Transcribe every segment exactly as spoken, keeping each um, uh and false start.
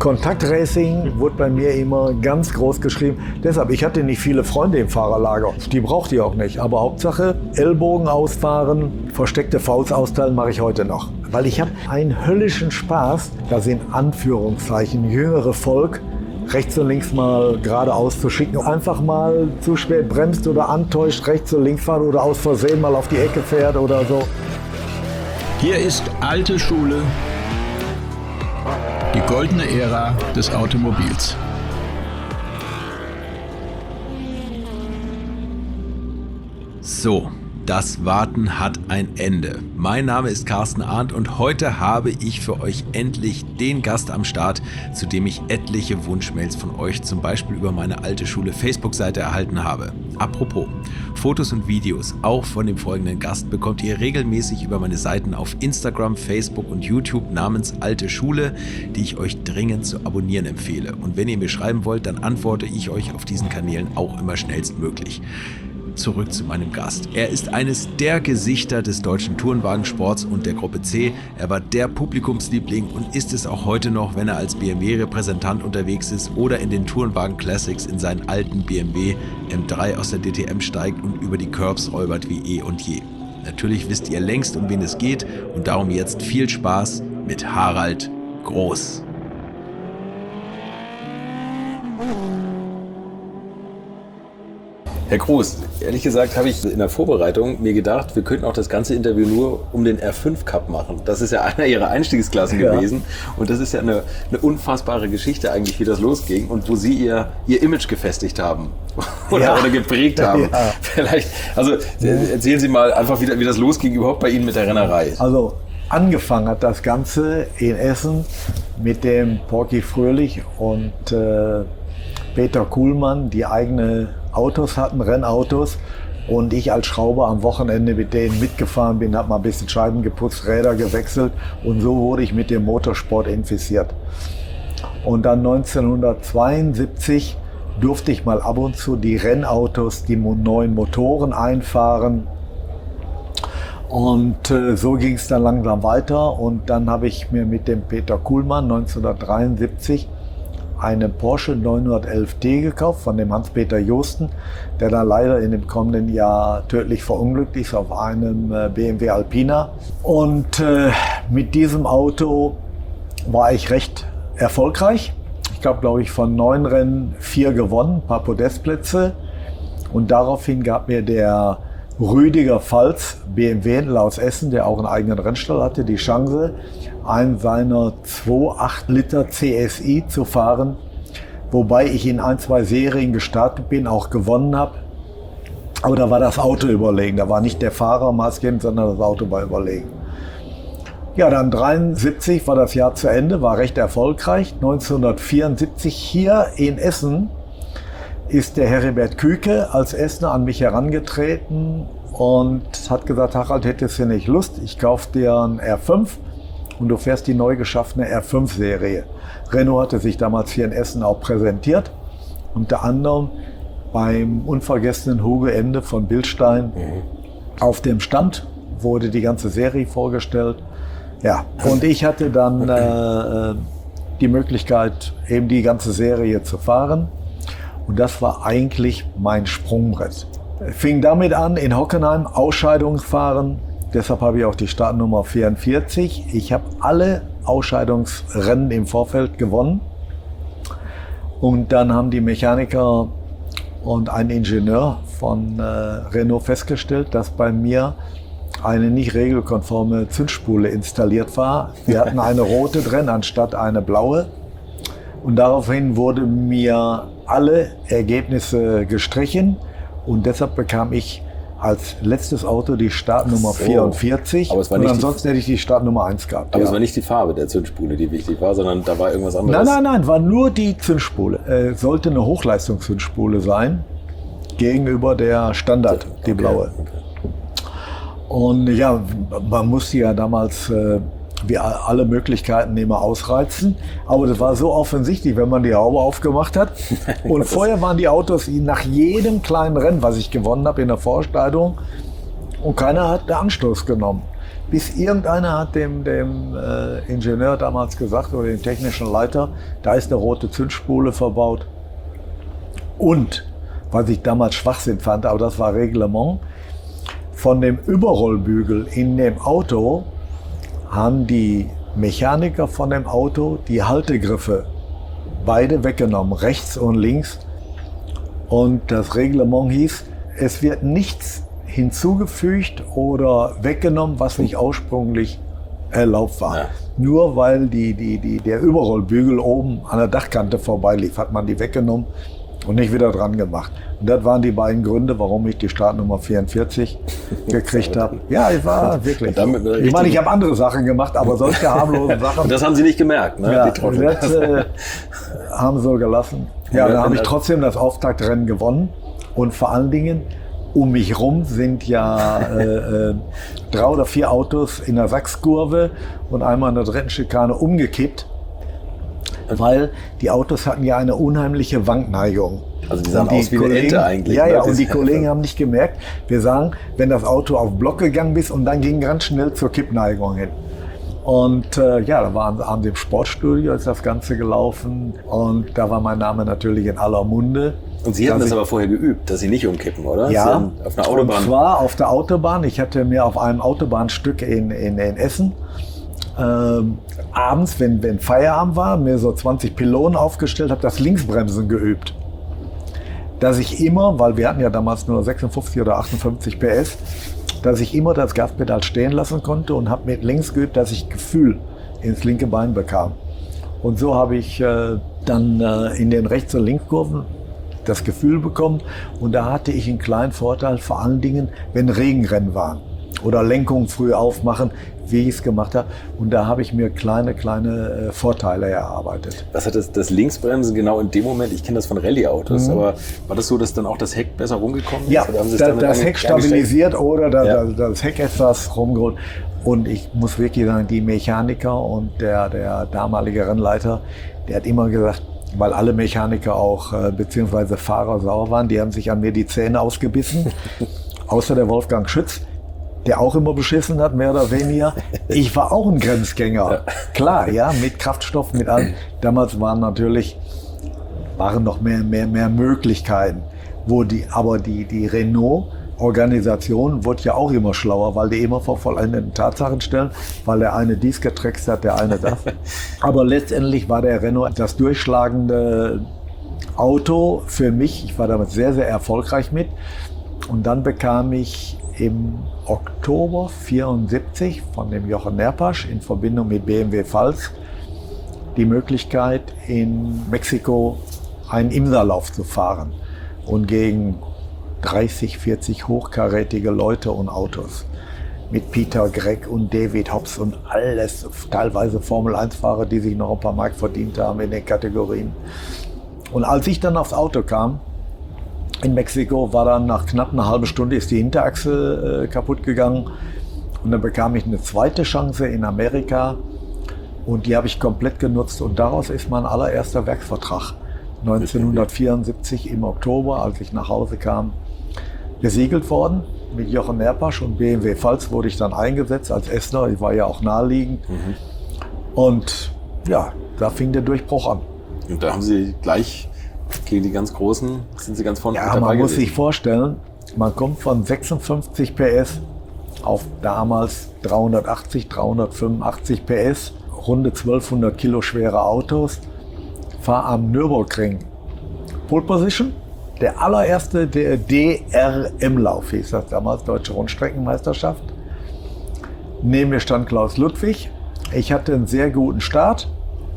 Kontaktracing wurde bei mir immer ganz groß geschrieben. Deshalb, ich hatte nicht viele Freunde im Fahrerlager. Die brauchte ich auch nicht. Aber Hauptsache, Ellbogen ausfahren, versteckte Faust austeilen mache ich heute noch. Weil ich habe einen höllischen Spaß, da sind Anführungszeichen jüngere Volk, rechts und links mal geradeaus zu schicken. Einfach mal zu spät bremst oder antäuscht, rechts und links fahren oder aus Versehen mal auf die Ecke fährt oder so. Hier ist alte Schule, die goldene Ära des Automobils. So, das Warten hat ein Ende. Mein Name ist Carsten Arndt und heute habe ich für euch endlich den Gast am Start, zu dem ich etliche Wunschmails von euch zum Beispiel über meine alte Schule Facebook-Seite erhalten habe. Apropos, Fotos und Videos, auch von dem folgenden Gast, bekommt ihr regelmäßig über meine Seiten auf Instagram, Facebook und YouTube namens Alte Schule, die ich euch dringend zu abonnieren empfehle. Und wenn ihr mir schreiben wollt, dann antworte ich euch auf diesen Kanälen auch immer schnellstmöglich. Zurück zu meinem Gast. Er ist eines der Gesichter des deutschen Tourenwagensports und der Gruppe C. Er war der Publikumsliebling und ist es auch heute noch, wenn er als B M W-Repräsentant unterwegs ist oder in den Tourenwagen Classics in seinen alten B M W M drei aus der D T M steigt und über die Curbs räubert wie eh und je. Natürlich wisst ihr längst, um wen es geht und darum jetzt viel Spaß mit Harald Groß. Herr Groß, ehrlich gesagt habe ich in der Vorbereitung mir gedacht, wir könnten auch das ganze Interview nur um den R fünf Cup machen. Das ist ja einer Ihrer Einstiegsklassen ja. gewesen und das ist ja eine, eine unfassbare Geschichte eigentlich, wie das losging und wo Sie Ihr, Ihr Image gefestigt haben oder, ja. oder geprägt haben. Ja. Vielleicht, also erzählen Sie mal einfach, wie, wie das losging überhaupt bei Ihnen mit der Rennerei. Also angefangen hat das Ganze in Essen mit dem Porky Fröhlich und äh, Peter Kuhlmann, die eigene Autos hatten, Rennautos, und ich als Schrauber am Wochenende mit denen mitgefahren bin, habe mal ein bisschen Scheiben geputzt, Räder gewechselt und so wurde ich mit dem Motorsport infiziert. Und dann neunzehnhundertzweiundsiebzig durfte ich mal ab und zu die Rennautos, die neuen Motoren einfahren und äh, so ging es dann langsam weiter und dann habe ich mir mit dem Peter Kuhlmann neunzehnhundertdreiundsiebzig eine Porsche neunhundertelf T gekauft von dem Hans-Peter Josten, der dann leider in dem kommenden Jahr tödlich verunglückt ist auf einem B M W Alpina. Und äh, mit diesem Auto war ich recht erfolgreich. Ich habe, glaube ich, von neun Rennen vier gewonnen, ein paar Podestplätze. Und daraufhin gab mir der Rüdiger Pfalz, B M W-Händler aus Essen, der auch einen eigenen Rennstall hatte, die Chance, einen seiner zwei Komma acht Liter C S I zu fahren, wobei ich in ein, zwei Serien gestartet bin, auch gewonnen habe. Aber da war das Auto überlegen, da war nicht der Fahrer maßgebend, sondern das Auto war überlegen. Ja, dann dreiundsiebzig war das Jahr zu Ende, war recht erfolgreich. neunzehnhundertvierundsiebzig hier in Essen ist der Heribert Küke als Essener an mich herangetreten und hat gesagt, Harald, hättest du nicht Lust, ich kaufe dir einen R fünf und du fährst die neu geschaffene R fünf Serie. Renault hatte sich damals hier in Essen auch präsentiert, unter anderem beim unvergessenen Hugo Ende von Bilstein. Mhm. Auf dem Stand wurde die ganze Serie vorgestellt. Ja, und ich hatte dann äh, die Möglichkeit, eben die ganze Serie zu fahren. Und das war eigentlich mein Sprungbrett. Fing damit an, in Hockenheim Ausscheidungsfahren. Deshalb habe ich auch die Startnummer vierundvierzig. Ich habe alle Ausscheidungsrennen im Vorfeld gewonnen. Und dann haben die Mechaniker und ein Ingenieur von äh, Renault festgestellt, dass bei mir eine nicht regelkonforme Zündspule installiert war. Wir hatten eine rote drin anstatt eine blaue. Und daraufhin wurde mir alle Ergebnisse gestrichen und deshalb bekam ich als letztes Auto die Startnummer so. vierundvierzig. Aber es war nicht und ansonsten hätte ich die Startnummer eins gehabt. Aber ja. es war nicht die Farbe der Zündspule, die wichtig war, sondern da war irgendwas anderes. Nein, nein, nein, war nur die Zündspule. Äh, sollte eine Hochleistungszündspule sein gegenüber der Standard, die okay. blaue. Okay. Und ja, man musste ja damals äh, wie alle Möglichkeiten immer ausreizen. Aber das war so offensichtlich, wenn man die Haube aufgemacht hat. Und vorher waren die Autos nach jedem kleinen Rennen, was ich gewonnen habe in der Vorstellung, und keiner hat den Anstoß genommen. bis irgendeiner hat dem, dem äh, Ingenieur damals gesagt, oder dem technischen Leiter, da ist eine rote Zündspule verbaut. Und, was ich damals Schwachsinn fand, aber das war Reglement, von dem Überrollbügel in dem Auto haben die Mechaniker von dem Auto die Haltegriffe beide weggenommen, rechts und links. Und das Reglement hieß, es wird nichts hinzugefügt oder weggenommen, was nicht ursprünglich erlaubt war. Ja. Nur weil die, die, die, der Überrollbügel oben an der Dachkante vorbeilief, hat man die weggenommen und nicht wieder dran gemacht. Und das waren die beiden Gründe, warum ich die Startnummer vierundvierzig gekriegt habe. Ja, ich war wirklich. Ich meine, ich habe andere Sachen gemacht, aber solche harmlosen Sachen. Und das haben Sie nicht gemerkt, ne? Ja, die das äh, haben sie gelassen. Ja, dann habe ich trotzdem das Auftaktrennen gewonnen. Und vor allen Dingen, um mich rum sind ja äh, äh, drei oder vier Autos in der Sachskurve und einmal in der dritten Schikane umgekippt. Weil die Autos hatten ja eine unheimliche Wankneigung. Also die sahen aus wie eine Ente eigentlich. Ja, ja, und die Kollegen haben nicht gemerkt. Wir sagen, wenn das Auto auf Block gegangen ist und dann ging ganz schnell zur Kippneigung hin. Und äh, ja, da waren an dem Sportstudio ist das Ganze gelaufen und da war mein Name natürlich in aller Munde. Und Sie hatten das aber vorher geübt, dass Sie nicht umkippen, oder? Ja, auf einer Autobahn. Und zwar auf der Autobahn. Ich hatte mir auf einem Autobahnstück in, in, in Essen Ähm, abends, wenn, wenn Feierabend war, mir so zwanzig Pylonen aufgestellt, habe das Linksbremsen geübt. Dass ich immer, weil wir hatten ja damals nur sechsundfünfzig oder achtundfünfzig P S, dass ich immer das Gaspedal stehen lassen konnte und habe mit links geübt, dass ich Gefühl ins linke Bein bekam. Und so habe ich äh, dann äh, in den Rechts- und Linkskurven das Gefühl bekommen. Und da hatte ich einen kleinen Vorteil, vor allen Dingen, wenn Regenrennen waren oder Lenkung früh aufmachen, wie ich es gemacht habe. Und da habe ich mir kleine, kleine äh, Vorteile erarbeitet. Was hat das, das Linksbremsen genau in dem Moment? Ich kenne das von Rallye-Autos, mhm. aber war das so, dass dann auch das Heck besser rumgekommen ist? Ja, oder haben Sie da, das Heck stabilisiert oder da, ja. da, das Heck etwas rumgeholt. Und ich muss wirklich sagen, die Mechaniker und der, der damalige Rennleiter, der hat immer gesagt, weil alle Mechaniker auch äh, beziehungsweise Fahrer sauer waren, die haben sich an mir die Zähne ausgebissen, außer der Wolfgang Schütz, der auch immer beschissen hat, mehr oder weniger. Ich war auch ein Grenzgänger. Ja. Klar, ja, mit Kraftstoff, mit allem. Damals waren natürlich, waren noch mehr, mehr, mehr Möglichkeiten. Wo die, aber die, die Renault-Organisation wurde ja auch immer schlauer, weil die immer vor vollendeten Tatsachen stellen, weil der eine dies getrickst hat, der eine das. Aber letztendlich war der Renault das durchschlagende Auto für mich. Ich war damit sehr, sehr erfolgreich mit. Und dann bekam ich im Oktober vierundsiebzig von dem Jochen Nerpasch in Verbindung mit B M W Pfalz die Möglichkeit, in Mexiko einen IMSA-Lauf zu fahren und gegen dreißig, vierzig hochkarätige Leute und Autos mit Peter Gregg und David Hobbs und alles, teilweise Formel eins Fahrer, die sich noch ein paar Mark verdient haben in den Kategorien. Und als ich dann aufs Auto kam, in Mexiko, war dann nach knapp einer halben Stunde ist die Hinterachse äh, kaputt gegangen und dann bekam ich eine zweite Chance in Amerika und die habe ich komplett genutzt und daraus ist mein allererster Werksvertrag neunzehnhundertvierundsiebzig im Oktober, als ich nach Hause kam, besiegelt worden. Mit Jochen Nerpasch und B M W Pfalz wurde ich dann eingesetzt als Essener, ich war ja auch naheliegend. Mhm. Und ja, da fing der Durchbruch an. Und da haben Sie gleich gegen die ganz Großen, sind Sie ganz vorne ja, mit dabei man muss gewesen. sich vorstellen, man kommt von sechsundfünfzig P S auf damals dreihundertachtzig, dreihundertfünfundachtzig P S, runde zwölfhundert Kilo schwere Autos, fahre am Nürburgring Pole Position, der allererste der D R M-Lauf hieß das damals, Deutsche Rundstreckenmeisterschaft. Neben mir stand Klaus Ludwig, ich hatte einen sehr guten Start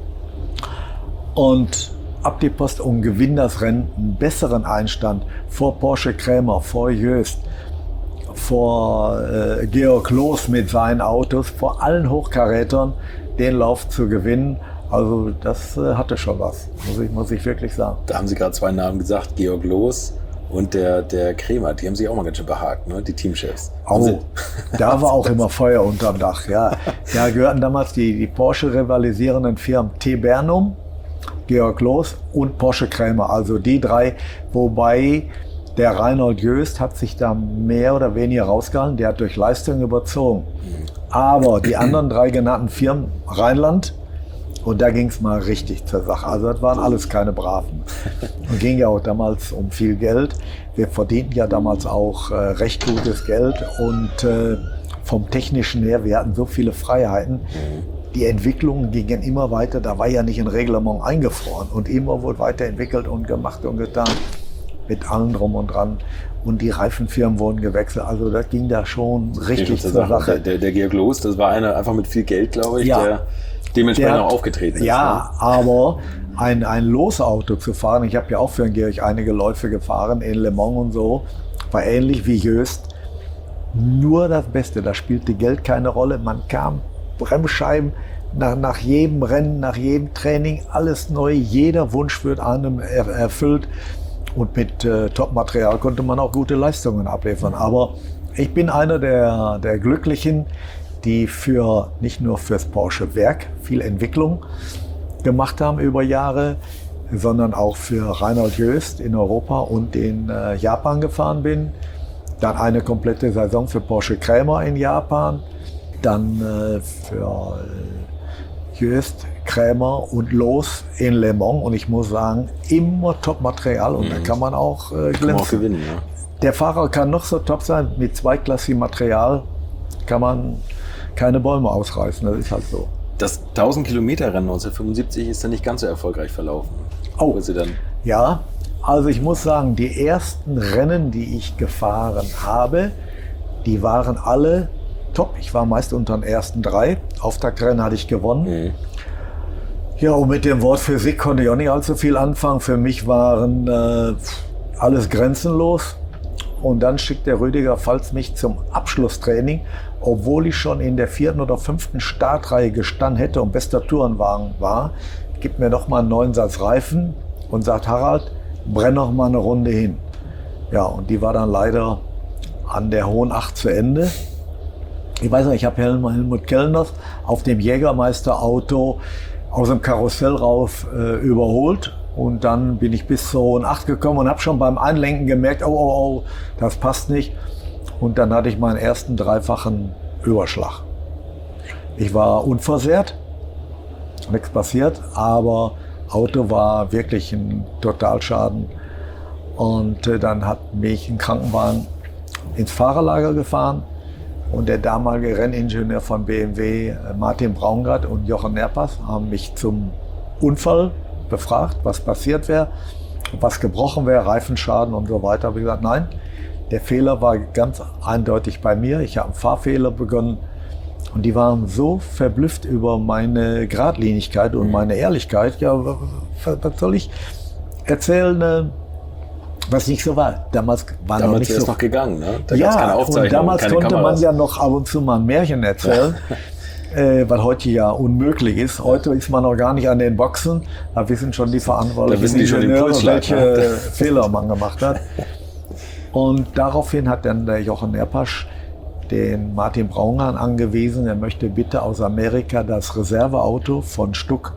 und ab die Post und gewinn das Rennen, einen besseren Einstand vor Porsche Krämer, vor Jöst, vor äh, Georg Loos mit seinen Autos, vor allen Hochkarätern den Lauf zu gewinnen. Also das äh, hatte schon was, muss ich, muss ich wirklich sagen. Da haben Sie gerade zwei Namen gesagt, Georg Loos und der, der Krämer, die haben sich auch mal ganz schön behagt, ne? Die Teamchefs. Oh, da war auch immer Feuer unterm Dach, ja. Da gehörten damals die, die Porsche-rivalisierenden Firmen T. Bernum, Georg Loos und Porsche Krämer, also die drei, wobei der Reinhold Jöst hat sich da mehr oder weniger rausgehalten, der hat durch Leistung überzogen. Aber die anderen drei genannten Firmen, Rheinland, und da ging es mal richtig zur Sache. Also das waren alles keine Braven. Und ging ja auch damals um viel Geld. Wir verdienten ja damals auch äh, recht gutes Geld und äh, vom Technischen her, wir hatten so viele Freiheiten. Die Entwicklungen gingen immer weiter, da war ja nicht ein Reglement eingefroren und immer wurde weiterentwickelt und gemacht und getan mit allem drum und dran. Und die Reifenfirmen wurden gewechselt, also das ging da schon richtig zur Sache. Sache. Der, der, der Georg Loos, das war einer einfach mit viel Geld, glaube ich, Ja. der dementsprechend Der hat- auch aufgetreten ist. Ja, aber ein, ein Losauto zu fahren, ich habe ja auch für den Georg einige Läufe gefahren in Le Mans und so, war ähnlich wie Jöst. Nur das Beste, da spielte Geld keine Rolle. Man kam, Bremsscheiben, nach, nach jedem Rennen, nach jedem Training, alles neu, jeder Wunsch wird einem er, erfüllt. Und mit äh, Top-Material konnte man auch gute Leistungen abliefern. Aber ich bin einer der, der Glücklichen, die für nicht nur fürs Porsche-Werk viel Entwicklung gemacht haben über Jahre, sondern auch für Reinhold Jöst in Europa und in äh, Japan gefahren bin. Dann eine komplette Saison für Porsche Krämer in Japan. Dann äh, für äh, Jöst, Krämer und Loos in Le Mans. Und ich muss sagen, immer Top-Material und Mhm. da kann man auch äh, Kann man auch glänzen. gewinnen, ja. Der Fahrer kann noch so top sein, mit zweiklassigem Material kann man keine Bäume ausreißen, das ist halt so. Das tausend Kilometer Rennen neunzehnhundertfünfundsiebzig ist dann nicht ganz so erfolgreich verlaufen. Oh. Wo sie dann Ja, also ich muss sagen, die ersten Rennen, die ich gefahren habe, die waren alle top. Ich war meist unter den ersten drei. Auftaktrennen hatte ich gewonnen. Mhm. Ja, und mit dem Wort Physik konnte ich auch nicht allzu viel anfangen. Für mich waren äh, alles grenzenlos. Und dann schickt der Rüdiger Pfalz mich zum Abschlusstraining, obwohl ich schon in der vierten oder fünften Startreihe gestanden hätte und bester Tourenwagen war, gibt mir noch mal einen neuen Satz Reifen und sagt, Harald, brenn noch mal eine Runde hin. Ja, und die war dann leider an der Hohen Acht zu Ende. Ich weiß nicht, ich habe Helmut, Helmut Kellners auf dem Jägermeister-Auto aus dem Karussell rauf äh, überholt. Und dann bin ich bis zur Hohen Acht gekommen und habe schon beim Einlenken gemerkt, oh, oh, oh, das passt nicht. Und dann hatte ich meinen ersten dreifachen Überschlag. Ich war unversehrt, nichts passiert, aber Auto war wirklich ein Totalschaden. Und äh, dann hat mich ein Krankenwagen ins Fahrerlager gefahren. Und der damalige Renningenieur von B M W, Martin Braungart und Jochen Nerpas, haben mich zum Unfall befragt, was passiert wäre, was gebrochen wäre, Reifenschaden und so weiter. Habe ich gesagt, nein, der Fehler war ganz eindeutig bei mir. Ich habe einen Fahrfehler begonnen und die waren so verblüfft über meine Geradlinigkeit und meine Ehrlichkeit. Ja, was soll ich erzählen, was nicht so war? Damals war noch damals nicht wäre es so noch gegangen, ne? Da gab's ja, keine Aufzeichnung, und damals keine konnte Kameras. man ja noch ab und zu mal ein Märchen erzählen, äh, was heute ja unmöglich ist. Heute ist man noch gar nicht an den Boxen, da wissen schon die Da Verantwortlichen, wissen die schon den Ingenieure, Pulsschlag, welche ne? Fehler man gemacht hat. Und daraufhin hat dann der Jochen Nerpasch den Martin Braungart angewiesen, er möchte bitte aus Amerika das Reserveauto von Stuck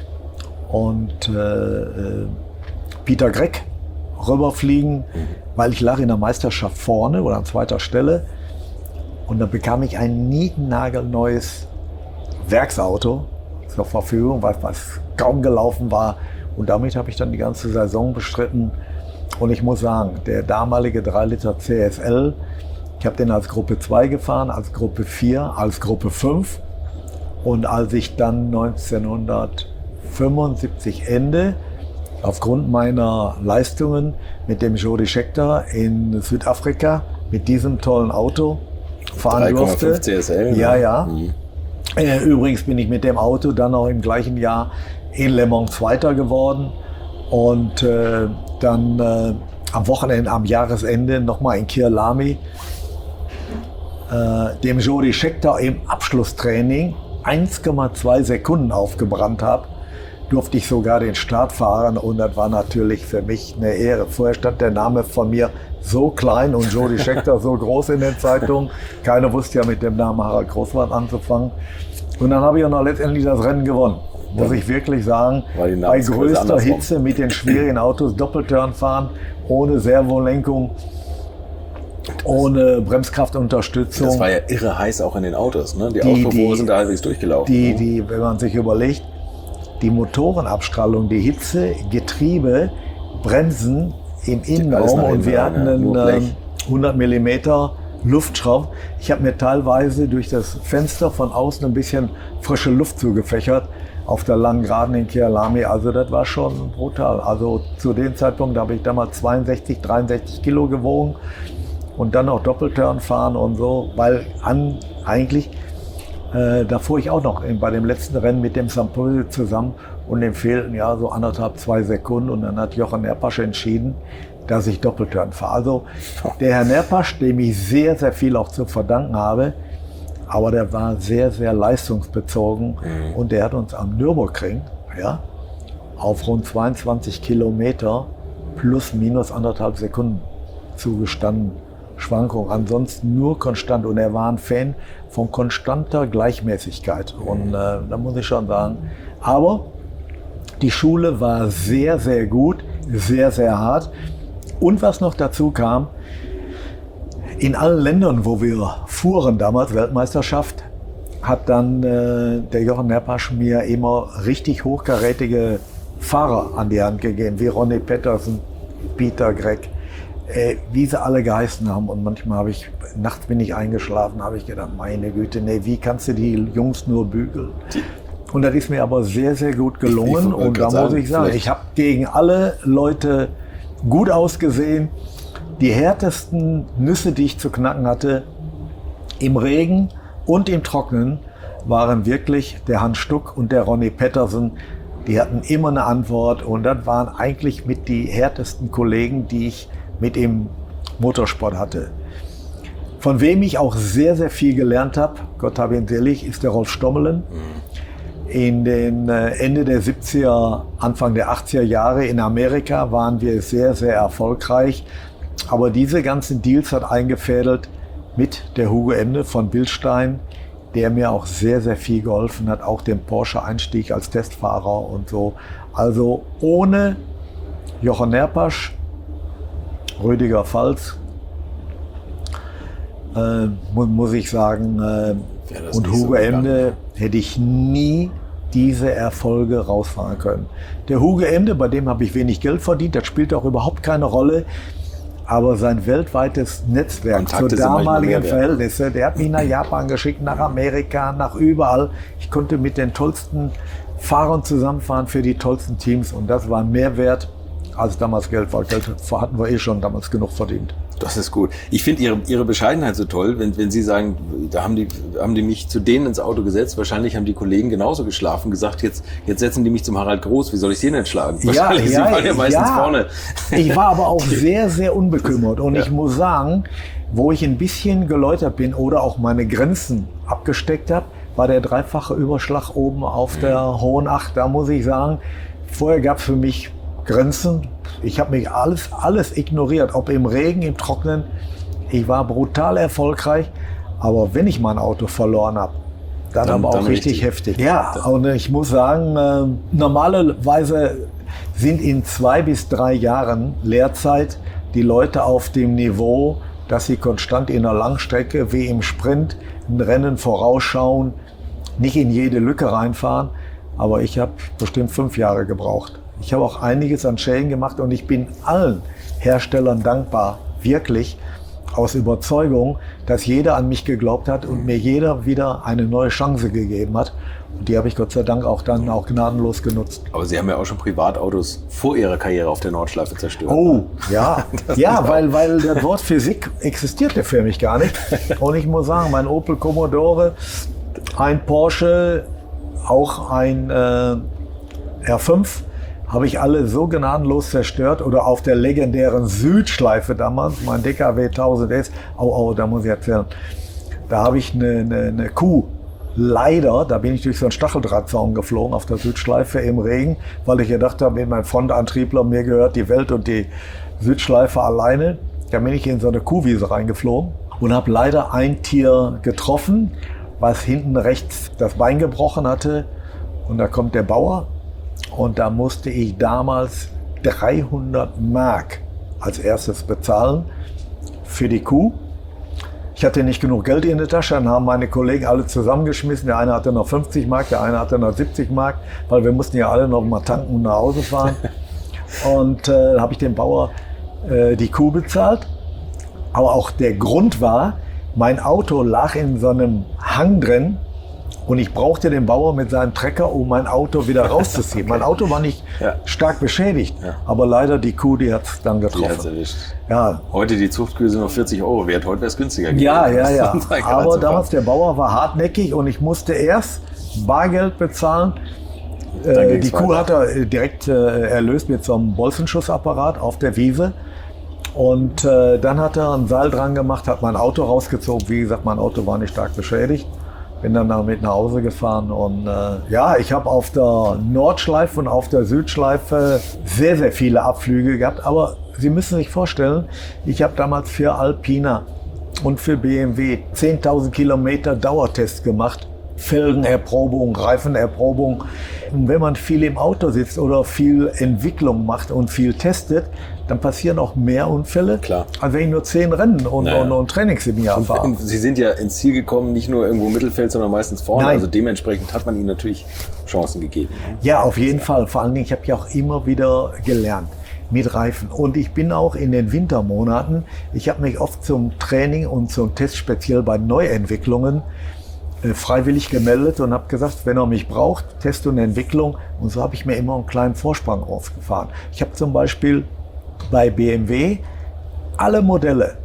und äh, äh, Peter Greck rüberfliegen, weil ich lag in der Meisterschaft vorne oder an zweiter Stelle und dann bekam ich ein nietennagelneues Werksauto zur Verfügung, was, was kaum gelaufen war und damit habe ich dann die ganze Saison bestritten und ich muss sagen, der damalige drei Liter C S L, ich habe den als Gruppe zwei gefahren, als Gruppe vier, als Gruppe fünf und als ich dann neunzehnhundertfünfundsiebzig Ende aufgrund meiner Leistungen mit dem Jody Scheckter in Südafrika mit diesem tollen Auto fahren drei Komma durfte. fünf C S L. Ja, ne? ja. Mhm. Äh, Übrigens bin ich mit dem Auto dann auch im gleichen Jahr in Le Mans Zweiter geworden und äh, dann äh, am Wochenende, am Jahresende nochmal in Kyalami äh, dem Jody Scheckter im Abschlusstraining eins Komma zwei Sekunden aufgebrannt habe. Durfte ich sogar den Start fahren und das war natürlich für mich eine Ehre. Vorher stand der Name von mir so klein und Jody Scheckter so groß in den Zeitungen. Keiner wusste ja mit dem Namen Harald Großwart anzufangen. Und dann habe ich auch noch letztendlich das Rennen gewonnen. Muss ich wirklich sagen, War die bei Namensgröße größter andersrum. Hitze mit den schwierigen Autos Doppelturn fahren, ohne Servolenkung. ohne Bremskraftunterstützung. Das war ja irre heiß auch in den Autos, ne? Die, Die- Auspuffrohre die- sind da halbwegs durchgelaufen. Die, ne? die, wenn man sich überlegt, die Motorenabstrahlung, die Hitze, Getriebe, Bremsen im Innenraum nach und innen wir rein, hatten ja, einen nur ähm, Blech. hundert Millimeter Luftschraub. Ich habe mir teilweise durch das Fenster von außen ein bisschen frische Luft zugefächert auf der langen Geraden in Kyalami. Also das war schon brutal. Also zu dem Zeitpunkt habe ich damals zweiundsechzig, dreiundsechzig Kilo gewogen und dann auch Doppelturn fahren und so, weil an, eigentlich äh, da fuhr ich auch noch in, bei dem letzten Rennen mit dem Sampoli zusammen und dem fehlten ja so anderthalb, zwei Sekunden und dann hat Jochen Nerpasch entschieden, dass ich Doppelturn fahre. Also der Herr Nerpasch, dem ich sehr, sehr viel auch zu verdanken habe, aber der war sehr, sehr leistungsbezogen Mhm. und der hat uns am Nürburgring, ja, auf rund zweiundzwanzig Kilometer plus minus anderthalb Sekunden zugestanden. Schwankung, ansonsten nur konstant und er war ein Fan von konstanter Gleichmäßigkeit und äh, da muss ich schon sagen, aber die Schule war sehr, sehr gut, sehr, sehr hart. Und was noch dazu kam, in allen Ländern, wo wir fuhren damals, Weltmeisterschaft, hat dann äh, der Jochen Nerpasch mir immer richtig hochkarätige Fahrer an die Hand gegeben, wie Ronnie Peterson, Peter Gregg, äh, wie sie alle geheißen haben. Und manchmal habe ich, nachts bin ich eingeschlafen, habe ich gedacht, meine Güte, nee, wie kannst du die Jungs nur bügeln? Und das ist mir aber sehr, sehr gut gelungen. Ich- ich wollte und da gerade muss sagen, ich sagen, vielleicht- ich habe gegen alle Leute gut ausgesehen. Die härtesten Nüsse, die ich zu knacken hatte, im Regen und im Trocknen, waren wirklich der Hans Stuck und der Ronnie Peterson. Die hatten immer eine Antwort und das waren eigentlich mit die härtesten Kollegen, die ich mit im Motorsport hatte. Von wem ich auch sehr, sehr viel gelernt habe, Gott hab ihn selig, ist der Rolf Stommelen. In den äh, Ende der siebziger, Anfang der achtziger Jahre in Amerika waren wir sehr, sehr erfolgreich. Aber diese ganzen Deals hat eingefädelt mit der Hugo Emde von Bilstein, der mir auch sehr, sehr viel geholfen hat, auch dem Porsche-Einstieg als Testfahrer und so. Also ohne Jochen Nerpasch, Rüdiger Pfalz, äh, mu muss ich sagen, äh, das und nicht so Hugo gegangen. Emde hätte ich nie diese Erfolge rausfahren können. Der Hugo Emde, bei dem habe ich wenig Geld verdient, das spielt auch überhaupt keine Rolle. Aber sein weltweites Netzwerk Kontakte zu sind manchmal damaligen mehr wert. Verhältnissen, der hat mich nach Japan geschickt, nach Amerika, nach überall. Ich konnte mit den tollsten Fahrern zusammenfahren für die tollsten Teams und das war mehr wert als damals Geld, weil Geld hatten wir eh schon damals genug verdient. Das ist gut. Ich finde Ihre, Ihre Bescheidenheit so toll, wenn, wenn Sie sagen, da haben die, haben die mich zu denen ins Auto gesetzt. Wahrscheinlich haben die Kollegen genauso geschlafen, gesagt, jetzt, jetzt setzen die mich zum Harald Groß. Wie soll ich Sie denn schlagen? Wahrscheinlich, Sie waren ja meistens vorne. Ich war aber auch sehr, sehr unbekümmert und ich muss sagen, wo ich ein bisschen geläutert bin oder auch meine Grenzen abgesteckt habe, war der dreifache Überschlag oben auf der Hohen Acht. Da muss ich sagen, vorher gab es für mich Grenzen. Ich habe mich alles, alles ignoriert, ob im Regen, im Trocknen. Ich war brutal erfolgreich, aber wenn ich mein Auto verloren habe, dann, Dann- aber auch dann richtig, richtig. heftig. Ja, und ich muss sagen, äh, normalerweise sind in zwei bis drei Jahren Lehrzeit die Leute auf dem Niveau, dass sie konstant in der Langstrecke wie im Sprint ein Rennen vorausschauen, nicht in jede Lücke reinfahren. Aber ich habe bestimmt fünf Jahre gebraucht. Ich habe auch einiges an Schäden gemacht und ich bin allen Herstellern dankbar, wirklich aus Überzeugung, dass jeder an mich geglaubt hat und mir jeder wieder eine neue Chance gegeben hat. Und die habe ich Gott sei Dank auch dann auch gnadenlos genutzt. Aber Sie haben ja auch schon Privatautos vor Ihrer Karriere auf der Nordschleife zerstört. Oh, ja, Das ja, ist weil, weil das Wort Physik existierte für mich gar nicht. Und ich muss sagen, mein Opel Commodore, ein Porsche, auch ein äh, R fünf, habe ich alle so gnadenlos zerstört. Oder auf der legendären Südschleife damals, mein D K W tausend S, au, au, da muss ich erzählen, da habe ich eine, eine, eine Kuh, leider, da bin ich durch so einen Stacheldrahtzaun geflogen auf der Südschleife im Regen, weil ich gedacht habe, mit meinem Frontantriebler, mir gehört die Welt und die Südschleife alleine. Da bin ich in so eine Kuhwiese reingeflogen und habe leider ein Tier getroffen, was hinten rechts das Bein gebrochen hatte. Und da kommt der Bauer und da musste ich damals dreihundert Mark als erstes bezahlen für die Kuh. Ich hatte nicht genug Geld in der Tasche, dann haben meine Kollegen alle zusammengeschmissen. Der eine hatte noch fünfzig Mark, der eine hatte noch siebzig Mark, weil wir mussten ja alle noch mal tanken und nach Hause fahren. Und äh, habe ich dem Bauer äh, die Kuh bezahlt. Aber auch der Grund war, mein Auto lag in so einem Hang drin und ich brauchte den Bauer mit seinem Trecker, um mein Auto wieder rauszuziehen. Mein Auto war nicht Ja. stark beschädigt, Ja. aber leider die Kuh, die hat es dann Die hat's getroffen. erwischt. Ja, Heute die Zuchtkühe sind noch vierzig Euro wert, heute wäre es günstiger gewesen. ja, ja, ja. Das war egal Aber zu damals fahren. der Bauer war hartnäckig und ich musste erst Bargeld bezahlen. Dann Äh, ging's die Kuh weiter. hat er äh, direkt äh, erlöst mit so einem Bolzenschussapparat auf der Wiese. Und äh, dann hat er ein Seil dran gemacht, hat mein Auto rausgezogen. Wie gesagt, mein Auto war nicht stark beschädigt. Bin dann damit nach Hause gefahren und äh, ja, ich habe auf der Nordschleife und auf der Südschleife sehr, sehr viele Abflüge gehabt. Aber Sie müssen sich vorstellen, ich habe damals für Alpina und für B M W zehntausend Kilometer Dauertest gemacht. Felgenerprobung, Reifenerprobung. Und wenn man viel im Auto sitzt oder viel Entwicklung macht und viel testet, dann passieren auch mehr Unfälle, Klar. als wenn ich nur zehn Rennen und, Naja. und, und Trainings im Jahr fahre. Und Sie sind ja ins Ziel gekommen, nicht nur irgendwo im Mittelfeld, sondern meistens vorne. Nein. Also dementsprechend hat man Ihnen natürlich Chancen gegeben. ne? Ja, auf jeden Fall. Vor allen Dingen, ich habe ja auch immer wieder gelernt mit Reifen. Und ich bin auch in den Wintermonaten, ich habe mich oft zum Training und zum Test, speziell bei Neuentwicklungen, äh, freiwillig gemeldet und habe gesagt, wenn er mich braucht, Test und Entwicklung. Und so habe ich mir immer einen kleinen Vorsprung aufgefahren. Ich habe zum Beispiel bei B M W alle Modelle,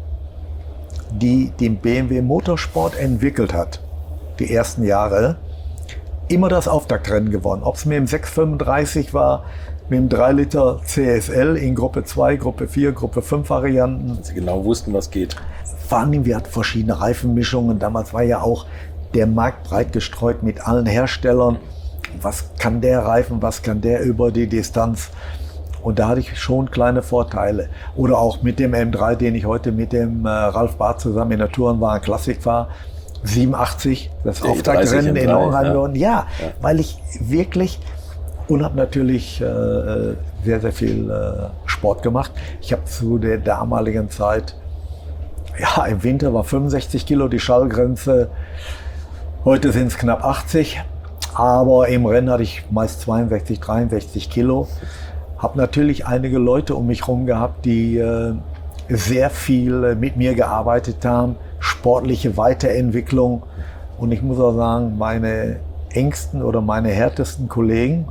die den B M W Motorsport entwickelt hat, die ersten Jahre, immer das Auftaktrennen gewonnen. Ob es mit dem sechs fünfunddreißig war, mit dem drei Liter C S L in Gruppe zwei, Gruppe vier, Gruppe fünf Varianten. Sie genau wussten, was geht. Vor allem, wir hatten verschiedene Reifenmischungen. Damals war ja auch der Markt breit gestreut mit allen Herstellern. Was kann der Reifen, was kann der über die Distanz? Und da hatte ich schon kleine Vorteile. Oder auch mit dem M drei, den ich heute mit dem äh, Ralf Barth zusammen in der Tourenwagen Classic fahre. siebenundachtzig, das Der Auftaktrennen E dreißig in M drei, Orange. Ja, Ja. weil ich wirklich und habe natürlich äh, sehr, sehr viel äh, Sport gemacht. Ich habe zu der damaligen Zeit, ja, im Winter war fünfundsechzig Kilo die Schallgrenze. Heute sind es knapp achtzig. Aber im Rennen hatte ich meist zweiundsechzig, dreiundsechzig Kilo. Habe natürlich einige Leute um mich herum gehabt, die äh, sehr viel äh, mit mir gearbeitet haben, sportliche Weiterentwicklung. Und ich muss auch sagen, meine engsten oder meine härtesten Kollegen,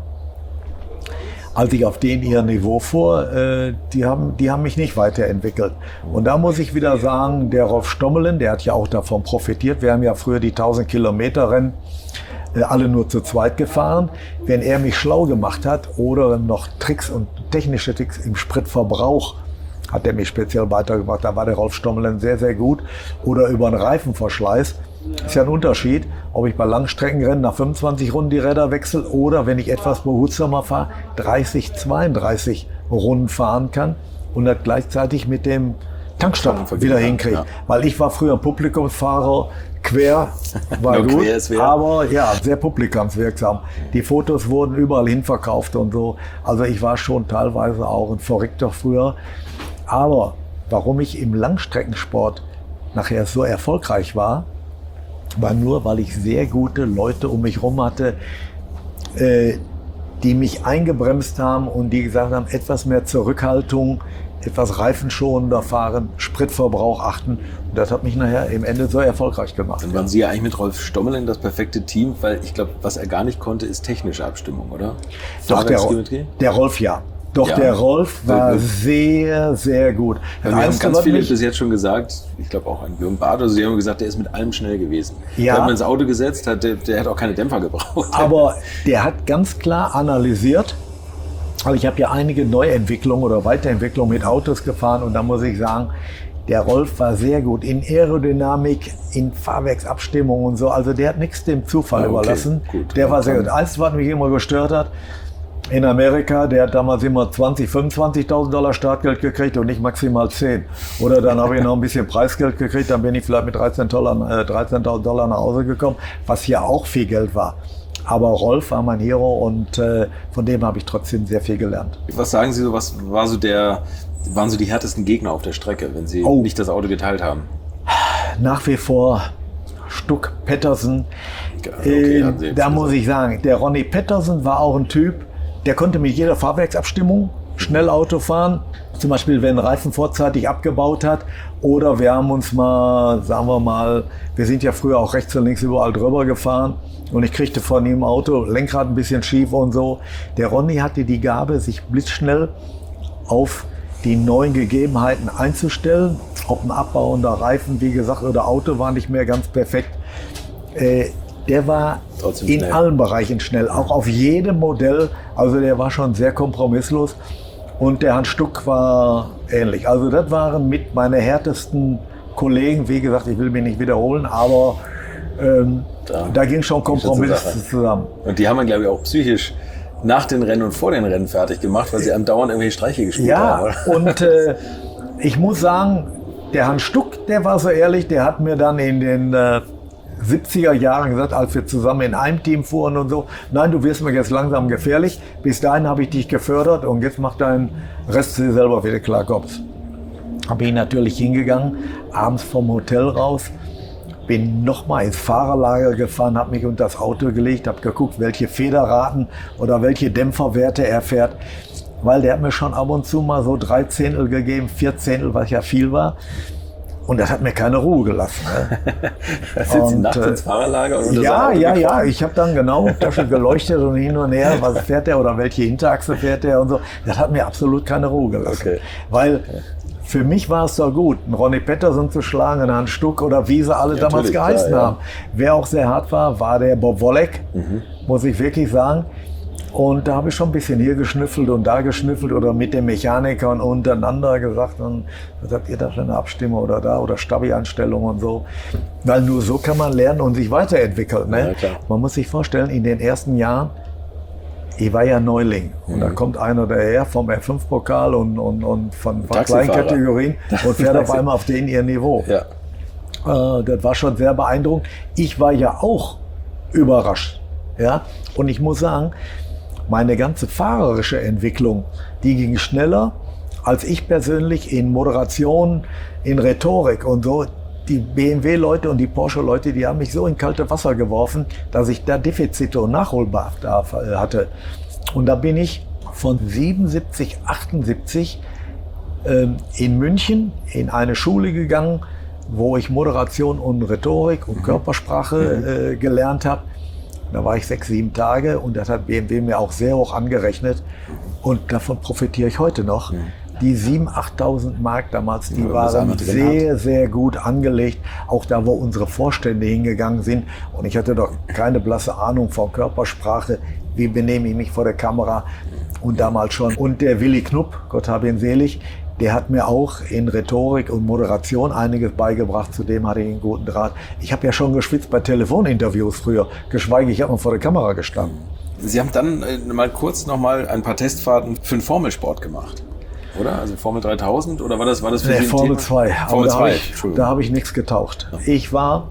als ich auf denen ihr Niveau fuhr, äh, die, haben, die haben mich nicht weiterentwickelt. Und da muss ich wieder sagen, der Rolf Stommelen, der hat ja auch davon profitiert. Wir haben ja früher die tausend Kilometer Rennen äh, alle nur zu zweit gefahren. Wenn er mich schlau gemacht hat oder noch Tricks und technische Tricks im Spritverbrauch, hat er mich speziell weitergebracht. Da war der Rolf Stommelen sehr, sehr gut. Oder über einen Reifenverschleiß. Ist ja ein Unterschied, ob ich bei Langstreckenrennen nach fünfundzwanzig Runden die Räder wechsle oder wenn ich etwas behutsamer fahre, dreißig, zweiunddreißig Runden fahren kann und das gleichzeitig mit dem Tankstopp wieder hinkriege. Ja. Weil ich war früher Publikumsfahrer, quer war Nur gut, quer ist wer. aber ja, sehr publikumswirksam. Die Fotos wurden überall hin verkauft und so. Also ich war schon teilweise auch ein Verrückter früher. Aber warum ich im Langstreckensport nachher so erfolgreich war, war nur, weil ich sehr gute Leute um mich herum hatte, äh, die mich eingebremst haben und die gesagt haben, etwas mehr Zurückhaltung, etwas reifenschonender fahren, Spritverbrauch achten. Und das hat mich nachher im Ende so erfolgreich gemacht. Dann waren Sie ja eigentlich mit Rolf Stommelen das perfekte Team, weil ich glaube, was er gar nicht konnte, ist technische Abstimmung, oder? Doch, der, Fahrwerksgeometrie? der Rolf ja. Doch, Ja. der Rolf war Wirklich? sehr, sehr gut. Weil Das wir haben Einzige, ganz was viele mich- bis jetzt schon gesagt, ich glaube auch ein Björn Barth, also sie haben gesagt, der ist mit allem schnell gewesen. Ja. Der hat man ins Auto gesetzt, hat, der, der hat auch keine Dämpfer gebraucht. Aber der hat ganz klar analysiert, also ich habe ja einige Neuentwicklungen oder Weiterentwicklungen mit Autos gefahren und da muss ich sagen, der Rolf war sehr gut in Aerodynamik, in Fahrwerksabstimmung und so. Also der hat nichts dem Zufall Ah, okay, überlassen. gut. Der Ja, war sehr dann- gut. Eins, was mich immer gestört hat, in Amerika, der hat damals immer zwanzigtausend, fünfundzwanzigtausend Dollar Startgeld gekriegt und nicht maximal zehn. Oder dann habe ich noch ein bisschen Preisgeld gekriegt, dann bin ich vielleicht mit dreizehntausend Dollar, äh, dreizehntausend Dollar nach Hause gekommen, was ja auch viel Geld war. Aber Rolf war mein Hero und äh, von dem habe ich trotzdem sehr viel gelernt. Was sagen Sie so, was war so der, waren so die härtesten Gegner auf der Strecke, wenn Sie Oh. nicht das Auto geteilt haben? nach wie vor Stuck Pettersen. Okay, äh, da muss ich sagen, der Ronnie Pettersen war auch ein Typ, der konnte mit jeder Fahrwerksabstimmung schnell Auto fahren. Zum Beispiel, wenn ein Reifen vorzeitig abgebaut hat. Oder wir haben uns mal, sagen wir mal, wir sind ja früher auch rechts und links überall drüber gefahren. Und ich kriegte von ihm Auto, Lenkrad ein bisschen schief und so. Der Ronny hatte die Gabe, sich blitzschnell auf die neuen Gegebenheiten einzustellen. Ob ein abbauender Reifen, wie gesagt, oder Auto war nicht mehr ganz perfekt. Äh, der war Trotzdem in schnell. allen Bereichen schnell, auch auf jedem Modell. Also der war schon sehr kompromisslos. Und der Hans Stuck war ähnlich. Also das waren mit meine härtesten Kollegen. Wie gesagt, ich will mich nicht wiederholen, aber ähm, da, da ging schon Kompromisse zusammen. Und die haben wir, glaube ich, auch psychisch nach den Rennen und vor den Rennen fertig gemacht, weil sie einem dauernd irgendwelche Streiche gespielt ja, haben. Ja, und äh, ich muss sagen, der Hans Stuck, der war so ehrlich, der hat mir dann in den äh, siebziger Jahren gesagt, als wir zusammen in einem Team fuhren und so, nein, du wirst mir jetzt langsam gefährlich, bis dahin habe ich dich gefördert und jetzt mach deinen Rest selber wieder klar, kommst. Habe ich natürlich hingegangen, abends vom Hotel raus, bin nochmal ins Fahrerlager gefahren, habe mich unter das Auto gelegt, habe geguckt, welche Federraten oder welche Dämpferwerte er fährt, weil der hat mir schon ab und zu mal so drei Zehntel gegeben, vier Zehntel, was ja viel war. Und das hat mir keine Ruhe gelassen. Ne? Sind Sie Und, nachts äh, ins Fahrerlager? Und unter Ja, das Auto ja, ja. gefahren? Ich habe dann genau Tasche geleuchtet und hin und her, was fährt der oder welche Hinterachse fährt der und so. Das hat mir absolut keine Ruhe gelassen. Okay. Weil für mich war es doch gut, einen Ronnie Pettersen zu schlagen, einen Hans Stuck oder wie sie alle Ja, damals natürlich, geheißen klar, ja. haben. Wer auch sehr hart war, war der Bob Wollek, Mhm. muss ich wirklich sagen. Und da habe ich schon ein bisschen hier geschnüffelt und da geschnüffelt oder mit den Mechanikern untereinander gesagt, und, was habt ihr da für eine Abstimmung oder da oder Stabi-Einstellung und so. Weil nur so kann man lernen und sich weiterentwickeln. Ne? Ja, klar. Man muss sich vorstellen, in den ersten Jahren, ich war ja Neuling und Mhm. da kommt einer daher vom R fünf Pokal und, und, und von, von Taxifahrer. kleinen Kategorien und fährt auf einmal auf den ihr Niveau. Ja. Äh, das war schon sehr beeindruckend. Ich war ja auch überrascht. Ja? Und ich muss sagen, meine ganze fahrerische Entwicklung, die ging schneller, als ich persönlich in Moderation, in Rhetorik und so. Die B M W-Leute und die Porsche-Leute, die haben mich so in kalte Wasser geworfen, dass ich da Defizite und Nachholbedarf hatte. Und da bin ich von siebenundsiebzig, achtundsiebzig ähm, in München in eine Schule gegangen, wo ich Moderation und Rhetorik und Körpersprache äh, gelernt habe. Da war ich sechs, sieben Tage und das hat B M W mir auch sehr hoch angerechnet. Und davon profitiere ich heute noch. Die siebentausend, achttausend Mark damals, die Ja, was waren haben wir drin sehr, sehr gut angelegt. Auch da, wo unsere Vorstände hingegangen sind. Und ich hatte doch keine blasse Ahnung von Körpersprache. Wie benehme ich mich vor der Kamera? Und damals schon. Und der Willi Knupp, Gott habe ihn selig, der hat mir auch in Rhetorik und Moderation einiges beigebracht. Zudem hatte ich einen guten Draht. Ich habe ja schon geschwitzt bei Telefoninterviews früher. Geschweige, ich habe mal vor der Kamera gestanden. Sie haben dann äh, mal kurz noch mal ein paar Testfahrten für den Formelsport gemacht, oder? Also Formel dreitausend oder war das, war das für Nee, Sie ein Formel Thema? zwei. Formel Aber da habe zwei, ich, Entschuldigung. da habe ich nichts getaucht. Ich war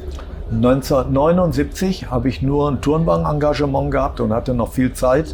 neunzehnhundertneunundsiebzig, habe ich nur ein Turnwagen-Engagement gehabt und hatte noch viel Zeit.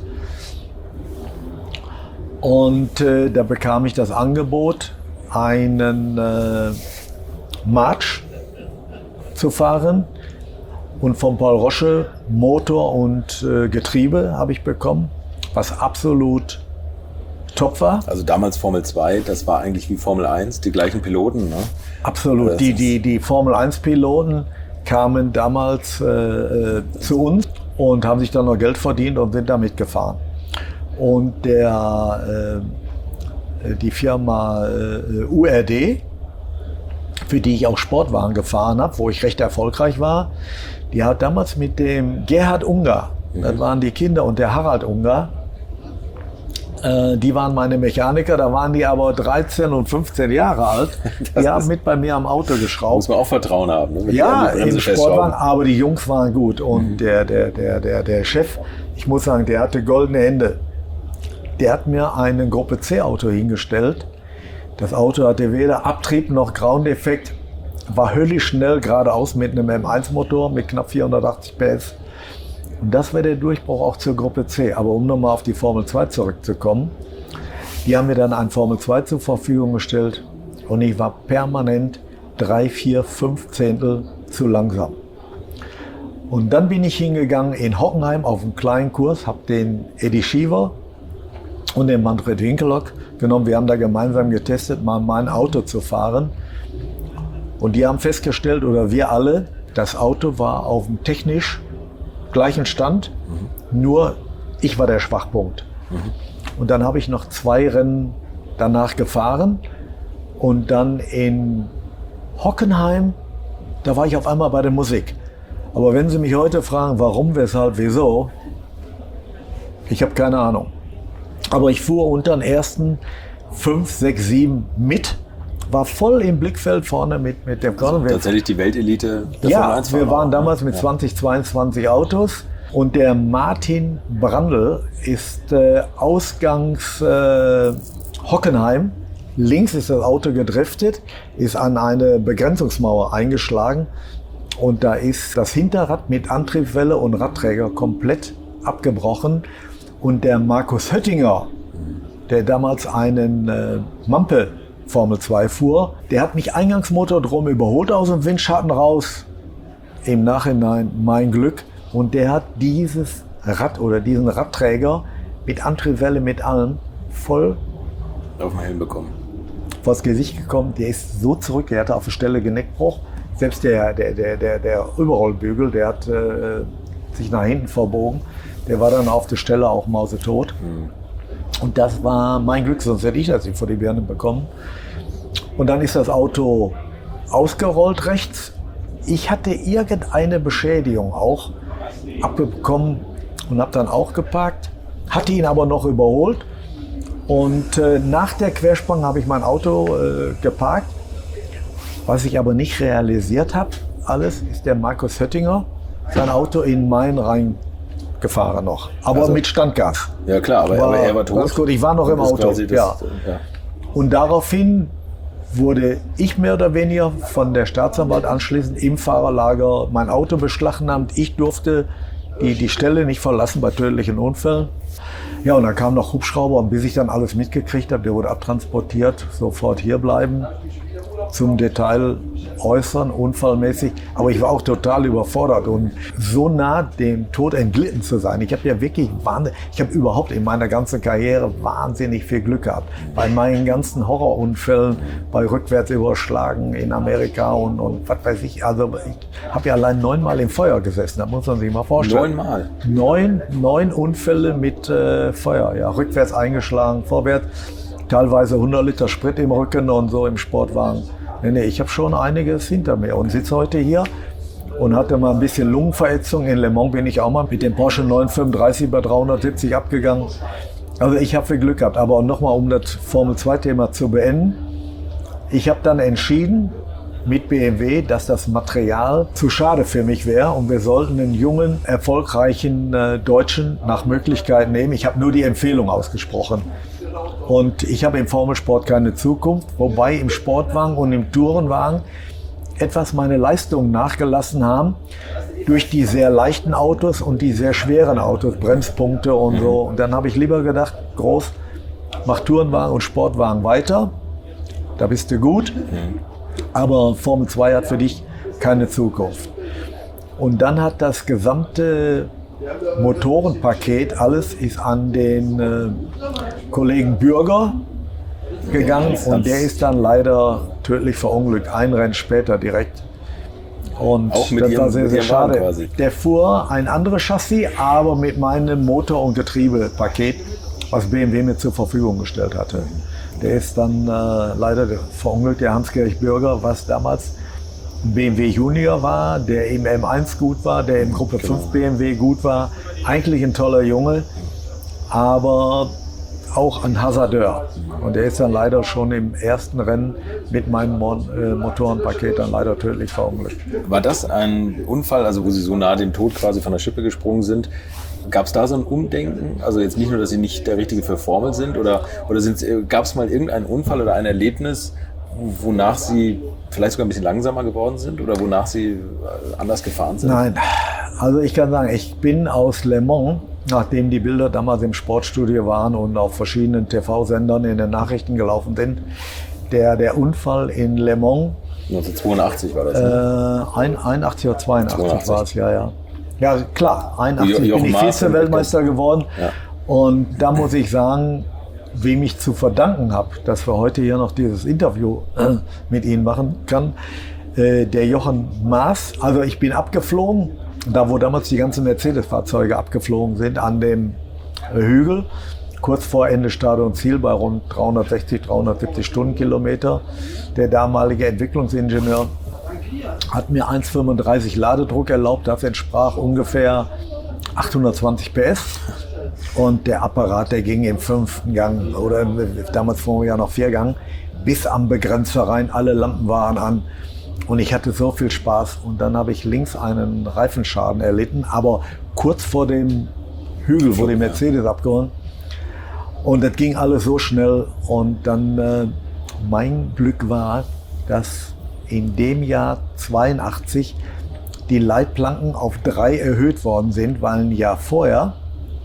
Und äh, da bekam ich das Angebot, einen äh, March zu fahren. Und von Paul Rosche Motor und äh, Getriebe habe ich bekommen, was absolut top war. Also damals Formel zwei, das war eigentlich wie Formel eins, die gleichen Piloten, ne? Absolut. Das Die, ist- die, die Formel eins Piloten kamen damals äh, äh, zu uns und haben sich dann noch Geld verdient und sind damit gefahren. Und der, äh, die Firma äh, U R D, für die ich auch Sportwagen gefahren habe, wo ich recht erfolgreich war, die hat damals mit dem Gerhard Unger, das waren die Kinder, und der Harald Unger, äh, die waren meine Mechaniker, da waren die aber dreizehn und fünfzehn Jahre alt. Die haben mit bei mir am Auto geschraubt. Muss man auch Vertrauen haben, ne? Wenn die Ja, an die Bremse im festschrauben. Sportwagen, aber die Jungs waren gut. Und der, der, der, der, der Chef, ich muss sagen, der hatte goldene Hände. Der hat mir ein Gruppe C Auto hingestellt. Das Auto hatte weder Abtrieb noch Ground-Effekt, war höllisch schnell geradeaus mit einem M eins Motor mit knapp vierhundertachtzig P S. Und das wäre der Durchbruch auch zur Gruppe C. Aber um nochmal auf die Formel zwei zurückzukommen, die haben mir dann ein Formel zwei zur Verfügung gestellt und ich war permanent drei, vier, fünf Zehntel zu langsam. Und dann bin ich hingegangen in Hockenheim auf einen kleinen Kurs, habe den Eddie Schiever und den Manfred Winkelock genommen. Wir haben da gemeinsam getestet, mal mein Auto zu fahren. Und die haben festgestellt, oder wir alle, das Auto war auf dem technisch gleichen Stand, mhm. nur ich war der Schwachpunkt. Mhm. Und dann habe ich noch zwei Rennen danach gefahren und dann in Hockenheim, da war ich auf einmal bei der Musik. Aber wenn Sie mich heute fragen, warum, weshalb, wieso, ich habe keine Ahnung. Aber ich fuhr unter den ersten fünf, sechs, sieben mit, war voll im Blickfeld vorne mit, mit dem Korn. Also tatsächlich die Weltelite. Ja, wir waren damals mit ja. zwanzig, zweiundzwanzig Autos und der Martin Brandl ist äh, ausgangs äh, Hockenheim. Links ist das Auto gedriftet, ist an eine Begrenzungsmauer eingeschlagen. Und da ist das Hinterrad mit Antriebswelle und Radträger komplett abgebrochen. Und der Markus Höttinger, der damals einen äh, Mampe Formel zwei fuhr, der hat mich Eingangsmotor drum überholt aus dem Windschatten raus. Im Nachhinein mein Glück. Und der hat dieses Rad oder diesen Radträger mit Antriebswelle, mit allem voll auf den Helm bekommen. Vors Gesicht gekommen. Der ist so zurück, der hatte auf der Stelle Genickbruch. Selbst der, der, der, der, der Überrollbügel, der hat äh, sich nach hinten verbogen. Der war dann auf der Stelle auch mausetot. Mhm. Und das war mein Glück, sonst hätte ich das nicht vor die Birne bekommen. Und dann ist das Auto ausgerollt rechts. Ich hatte irgendeine Beschädigung auch abbekommen und habe dann auch geparkt. Hatte ihn aber noch überholt. Und äh, nach der Quersprung habe ich mein Auto äh, geparkt. Was ich aber nicht realisiert habe, alles, ist der Markus Höttinger sein Auto in Main reingefahren noch. Aber also, mit Standgas. Ja klar, aber, war, aber er war tot. Ganz gut, ich war noch im Auto. Das, ja. ja. Und daraufhin wurde ich mehr oder weniger von der Staatsanwalt anschließend im Fahrerlager mein Auto beschlagnahmt. Ich durfte die, die Stelle nicht verlassen bei tödlichen Unfällen. Ja, und dann kam noch Hubschrauber, und bis ich dann alles mitgekriegt habe, der wurde abtransportiert, sofort hier bleiben, zum Detail äußern, unfallmäßig. Aber ich war auch total überfordert und so nah dem Tod entglitten zu sein. Ich habe ja wirklich wahnsinnig, ich habe überhaupt in meiner ganzen Karriere wahnsinnig viel Glück gehabt. Bei meinen ganzen Horrorunfällen, bei Rückwärtsüberschlagen in Amerika und, und was weiß ich. Also ich habe ja allein neunmal im Feuer gesessen, da muss man sich mal vorstellen. Neunmal? Neun, neun Unfälle mit äh, Feuer, ja. Rückwärts eingeschlagen, vorwärts. Teilweise hundert Liter Sprit im Rücken und so im Sportwagen. Nee, nee, ich habe schon einiges hinter mir und sitze heute hier und hatte mal ein bisschen Lungenverätzung. In Le Mans bin ich auch mal mit dem Porsche neun fünfunddreißig bei dreihundertsiebzig abgegangen. Also ich habe viel Glück gehabt. Aber nochmal, um das Formel zwei Thema zu beenden. Ich habe dann entschieden mit B M W, dass das Material zu schade für mich wäre und wir sollten einen jungen, erfolgreichen äh, Deutschen nach Möglichkeit nehmen. Ich habe nur die Empfehlung ausgesprochen. Und ich habe im Formelsport keine Zukunft, wobei im Sportwagen und im Tourenwagen etwas meine Leistungen nachgelassen haben durch die sehr leichten Autos und die sehr schweren Autos, Bremspunkte und so. Und dann habe ich lieber gedacht, groß, mach Tourenwagen und Sportwagen weiter, da bist du gut, aber Formel zwei hat für dich keine Zukunft. Und dann hat das gesamte Motorenpaket, alles ist an den äh, Kollegen Bürger gegangen und der ist dann leider tödlich verunglückt, ein Rennen später direkt. Und auch mit das ihrem, war sehr, sehr schade. Quasi. Der fuhr ein anderes Chassis, aber mit meinem Motor- und Getriebepaket, was B M W mir zur Verfügung gestellt hatte. Der ist dann äh, leider verunglückt, der Hans-Gerich Bürger, was damals B M W Junior war, der im M eins gut war, der im Gruppe fünf B M W gut war. Eigentlich ein toller Junge, aber auch ein Hasardeur. Und der ist dann leider schon im ersten Rennen mit meinem Mo- äh, Motorenpaket dann leider tödlich verunglückt. War das ein Unfall, also wo Sie so nah dem Tod quasi von der Schippe gesprungen sind? Gab es da so ein Umdenken? Also jetzt nicht nur, dass Sie nicht der Richtige für Formel sind, oder, oder gab es mal irgendeinen Unfall oder ein Erlebnis, wonach Sie vielleicht sogar ein bisschen langsamer geworden sind oder wonach Sie anders gefahren sind? Nein, also ich kann sagen, ich bin aus Le Mans, nachdem die Bilder damals im Sportstudio waren und auf verschiedenen T V-Sendern in den Nachrichten gelaufen sind, der, der Unfall in Le Mans neunzehnhundertzweiundachtzig war das, Äh, ne? einundachtzig oder zweiundachtzig zweiundachtzig. war es, ja, ja. Ja, klar, einundachtzig Jo- Jochen bin ich Maas Vize-Weltmeister geworden. Ja. Und da muss ich sagen, wem ich zu verdanken habe, dass wir heute hier noch dieses Interview äh, mit Ihnen machen kann, äh, der Jochen Maas. Also ich bin abgeflogen, da wo damals die ganzen Mercedes-Fahrzeuge abgeflogen sind, an dem äh, Hügel, kurz vor Ende Start und Ziel bei rund dreihundertsechzig, dreihundertsiebzig Stundenkilometer. Der damalige Entwicklungsingenieur hat mir eins Komma fünfunddreißig Ladedruck erlaubt, das entsprach ungefähr achthundertzwanzig P S. Und der Apparat, der ging im fünften Gang oder damals fuhren wir ja noch Viergang, bis am Begrenzer rein, alle Lampen waren an. Und ich hatte so viel Spaß. Und dann habe ich links einen Reifenschaden erlitten, aber kurz vor dem Hügel, wo die Mercedes abgeholt. Und das ging alles so schnell. Und dann äh, mein Glück war, dass in dem Jahr zweiundachtzig die Leitplanken auf drei erhöht worden sind, weil ein Jahr vorher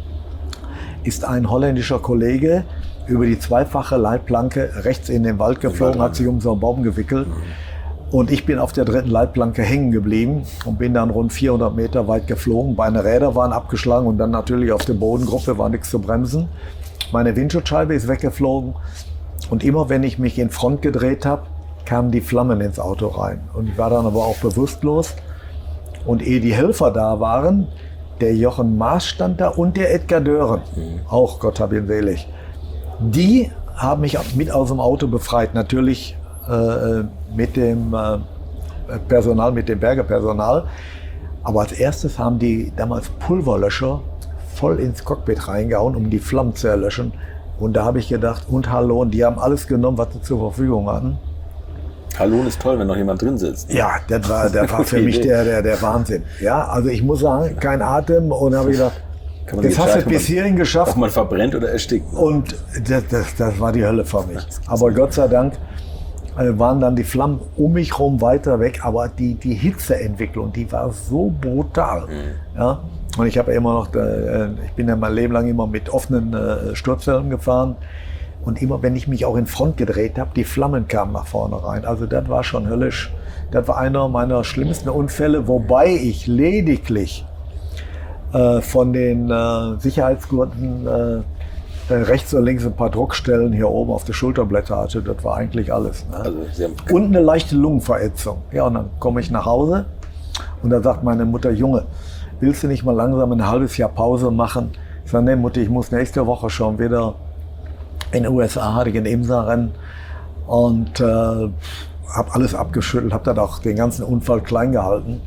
ist ein holländischer Kollege über die zweifache Leitplanke rechts in den Wald geflogen, hat sich um so einen Baum gewickelt. Und ich bin auf der dritten Leitplanke hängen geblieben und bin dann rund vierhundert Meter weit geflogen. Beide Räder waren abgeschlagen und dann natürlich auf der Bodengruppe war nichts zu bremsen. Meine Windschutzscheibe ist weggeflogen und immer wenn ich mich in Front gedreht habe, kamen die Flammen ins Auto rein. Und ich war dann aber auch bewusstlos. Und ehe die Helfer da waren, der Jochen Maas stand da und der Edgar Dören, mhm. auch Gott hab ihn selig. Die haben mich mit aus dem Auto befreit, natürlich äh, mit dem äh, Personal, mit dem Bergerpersonal. Aber als erstes haben die damals Pulverlöscher voll ins Cockpit reingehauen, um die Flammen zu erlöschen. Und da habe ich gedacht, und hallo, und die haben alles genommen, was sie zur Verfügung hatten. Hallo ist toll, wenn noch jemand drin sitzt. Ja, das war, das war für mich der, der, der Wahnsinn. Ja, also ich muss sagen, kein Atem. Und habe ich gedacht, das hast du bis hierhin geschafft. Ob man verbrennt oder erstickt. Und das, das, das war die Hölle für mich. Aber Gott sei Dank äh, waren dann die Flammen um mich herum weiter weg. Aber die, die Hitzeentwicklung, die war so brutal. Mhm. Ja? Und ich habe immer noch, äh, ich bin ja mein Leben lang immer mit offenen äh, Sturzhelmen gefahren. Und immer, wenn ich mich auch in Front gedreht habe, die Flammen kamen nach vorne rein. Also das war schon höllisch. Das war einer meiner schlimmsten Unfälle, wobei ich lediglich äh, von den äh, Sicherheitsgurten äh, rechts und links ein paar Druckstellen hier oben auf der Schulterblätter hatte. Das war eigentlich alles. Ne? Also Sie haben und eine leichte Lungenverätzung. Ja, und dann komme ich nach Hause und da sagt meine Mutter, Junge, willst du nicht mal langsam ein halbes Jahr Pause machen? Ich sage, nee Mutter, ich muss nächste Woche schon wieder in den U S A, hatte ich ein IMSA-Rennen und äh, habe alles abgeschüttelt, habe dann auch den ganzen Unfall klein gehalten.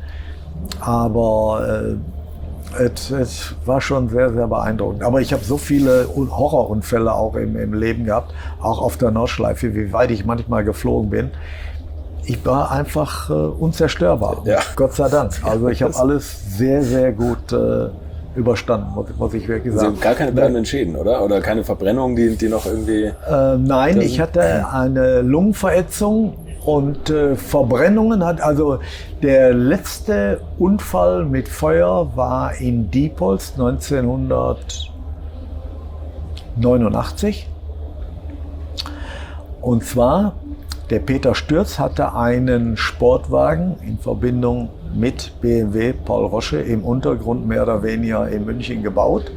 Aber äh, es, es war schon sehr, sehr beeindruckend. Aber ich habe so viele Horrorunfälle auch im, im Leben gehabt, auch auf der Nordschleife, wie weit ich manchmal geflogen bin. Ich war einfach äh, unzerstörbar, ja. Gott sei Dank. Also ich habe alles sehr, sehr gut äh, überstanden, muss, muss ich wirklich sagen. Sie haben gar keine bleibenden Schäden, oder? Oder keine Verbrennung, die, die noch irgendwie... Äh, nein, ich hatte eine Lungenverätzung und äh, Verbrennungen. Hat, also der letzte Unfall mit Feuer war in Diepholz neunzehnhundertneunundachtzig. Und zwar, der Peter Stürz hatte einen Sportwagen in Verbindung mit B M W Paul Rosche im Untergrund mehr oder weniger in München gebaut.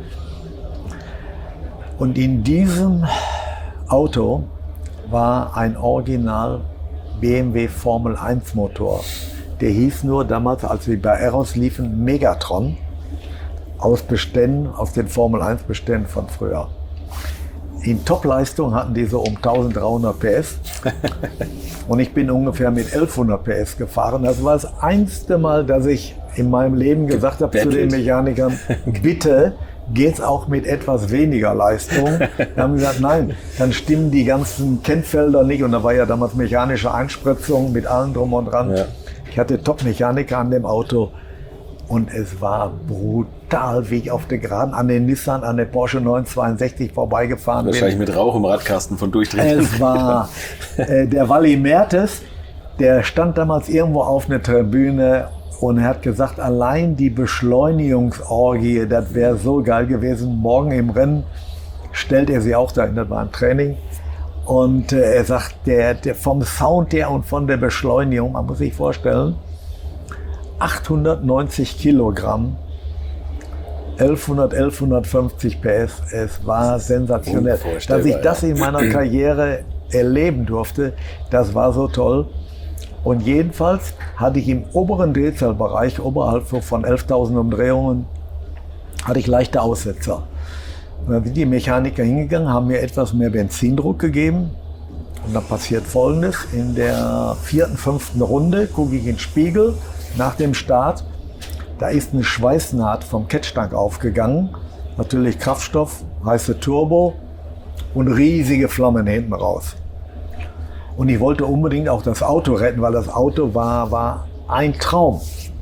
Und in diesem Auto war ein Original B M W Formel eins Motor. Der hieß nur damals, als wir bei Eros liefen, Megatron, aus Beständen, aus den Formel eins Beständen von früher. In Topleistung hatten die so um eintausenddreihundert P S und ich bin ungefähr mit elfhundert P S gefahren. Das war das einzige Mal, dass ich in meinem Leben gesagt habe zu den Mechanikern, bitte geht's auch mit etwas weniger Leistung. Da haben gesagt, nein, dann stimmen die ganzen Kennfelder nicht. Und da war ja damals mechanische Einspritzung mit allem drum und dran. Ja. Ich hatte Top-Mechaniker an dem Auto. Und es war brutal, wie ich auf der Geraden an den Nissan, an der Porsche neunhundertzweiundsechzig vorbeigefahren bin. Wahrscheinlich mit Rauch im Radkasten von Durchdrehen. Es war äh, der Wally Mertes, der stand damals irgendwo auf einer Tribüne und er hat gesagt, allein die Beschleunigungsorgie, das wäre so geil gewesen. Morgen im Rennen stellt er sie auch dahin, das war ein Training. Und äh, er sagt, der, der vom Sound her und von der Beschleunigung, man muss sich vorstellen, achthundertneunzig Kilogramm, elfhundert, elfhundertfünfzig P S, es war sensationell. Dass ich das in meiner Karriere erleben durfte, das war so toll. Und jedenfalls hatte ich im oberen Drehzahlbereich, oberhalb von elftausend Umdrehungen, hatte ich leichte Aussetzer. Und dann sind die Mechaniker hingegangen, haben mir etwas mehr Benzindruck gegeben. Und dann passiert Folgendes: In der vierten, fünften Runde gucke ich in den Spiegel nach dem Start. Da ist eine Schweißnaht vom Kettstank aufgegangen. Natürlich Kraftstoff, heiße Turbo und riesige Flammen hinten raus. Und ich wollte unbedingt auch das Auto retten, weil das Auto war, war ein Traum.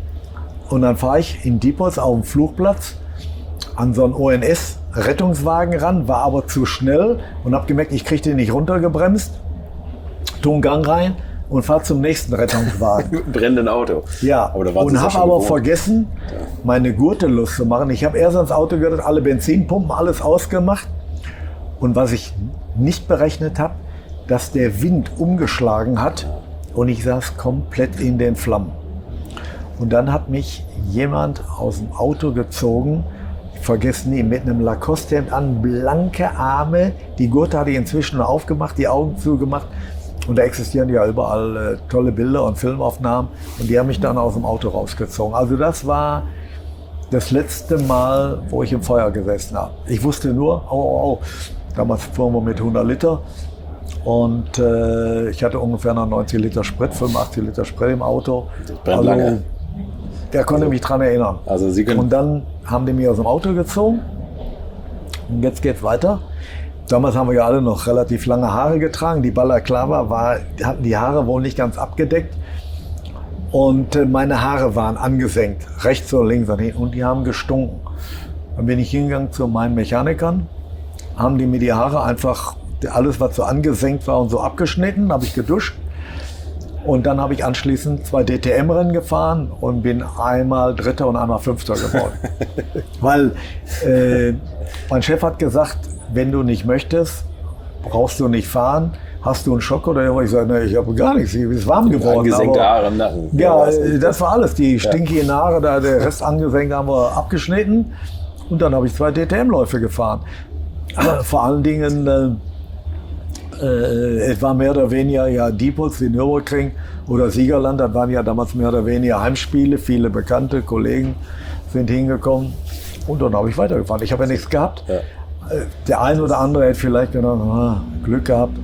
Und dann fahre ich in Diepholz auf dem Flugplatz an so einen O N S-Rettungswagen ran, war aber zu schnell und habe gemerkt, ich kriege den nicht runtergebremst, tue einen Gang rein und fahre zum nächsten Rettungswagen. Mit einem brennenden Auto. Ja, aber und habe aber gewohnt. vergessen, meine Gurtelust zu machen. Ich habe erst ans Auto gehört, alle Benzinpumpen, alles ausgemacht. Und was ich nicht berechnet habe, dass der Wind umgeschlagen hat und ich saß komplett in den Flammen. Und dann hat mich jemand aus dem Auto gezogen, vergessen nie, mit einem Lacoste-Hemd an, blanke Arme, die Gurte hatte ich inzwischen aufgemacht, die Augen zugemacht und da existieren ja überall äh, tolle Bilder und Filmaufnahmen und die haben mich dann aus dem Auto rausgezogen. Also das war das letzte Mal, wo ich im Feuer gesessen habe. Ich wusste nur, oh, oh, oh. Damals fuhren wir mit hundert Liter und äh, ich hatte ungefähr noch neunzig Liter Sprit, fünfundachtzig Liter Sprit im Auto. Das brennt also, lange. Der konnte also, mich dran erinnern. Also Sie können und dann haben die mich aus dem Auto gezogen und jetzt geht's weiter. Damals haben wir ja alle noch relativ lange Haare getragen. Die Balaklava war, hatten die Haare wohl nicht ganz abgedeckt und äh, meine Haare waren angesenkt, rechts und links und hin und die haben gestunken. Dann bin ich hingegangen zu meinen Mechanikern, haben die mir die Haare einfach, alles was so angesenkt war und so abgeschnitten, habe ich geduscht. Und dann habe ich anschließend zwei D T M-Rennen gefahren und bin einmal Dritter und einmal Fünfter geworden. Weil äh, mein Chef hat gesagt, wenn du nicht möchtest, brauchst du nicht fahren. Hast du einen Schock oder ich sage, ne, ich habe gar nichts, ich bin warm geworden. Angesenkte aber, Haare im Nacken. Ja, ja das war alles. Die stinkigen Haare, da, der Rest angesenkt haben wir abgeschnitten. Und dann habe ich zwei D T M-Läufe gefahren. Vor allen Dingen, äh, äh, es war mehr oder weniger ja Diepholz, die Nürburgring oder Siegerland, das waren ja damals mehr oder weniger Heimspiele, viele bekannte Kollegen sind hingekommen und dann habe ich weitergefahren. Ich habe ja nichts gehabt. Ja. Der eine oder andere hätte vielleicht gedacht, ah, Glück gehabt.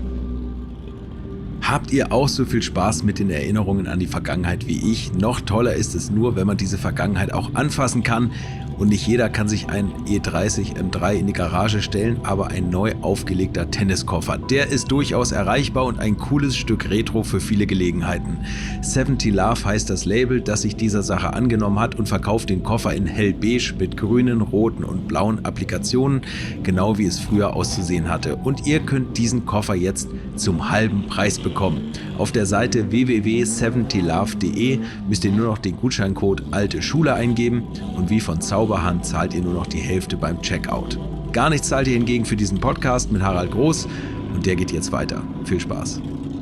Habt ihr auch so viel Spaß mit den Erinnerungen an die Vergangenheit wie ich? Noch toller ist es nur, wenn man diese Vergangenheit auch anfassen kann. Und nicht jeder kann sich ein E dreißig M drei in die Garage stellen, aber ein neu aufgelegter Tenniskoffer, der ist durchaus erreichbar und ein cooles Stück Retro für viele Gelegenheiten. siebzig Love heißt das Label, das sich dieser Sache angenommen hat und verkauft den Koffer in hellbeige mit grünen, roten und blauen Applikationen, genau wie es früher auszusehen hatte. Und ihr könnt diesen Koffer jetzt zum halben Preis bekommen. Auf der Seite w w w punkt siebzig love punkt de müsst ihr nur noch den Gutscheincode Alte Schule eingeben und wie von Zauberhand zahlt ihr nur noch die Hälfte beim Checkout. Gar nichts zahlt ihr hingegen für diesen Podcast mit Harald Groß und der geht jetzt weiter. Viel Spaß.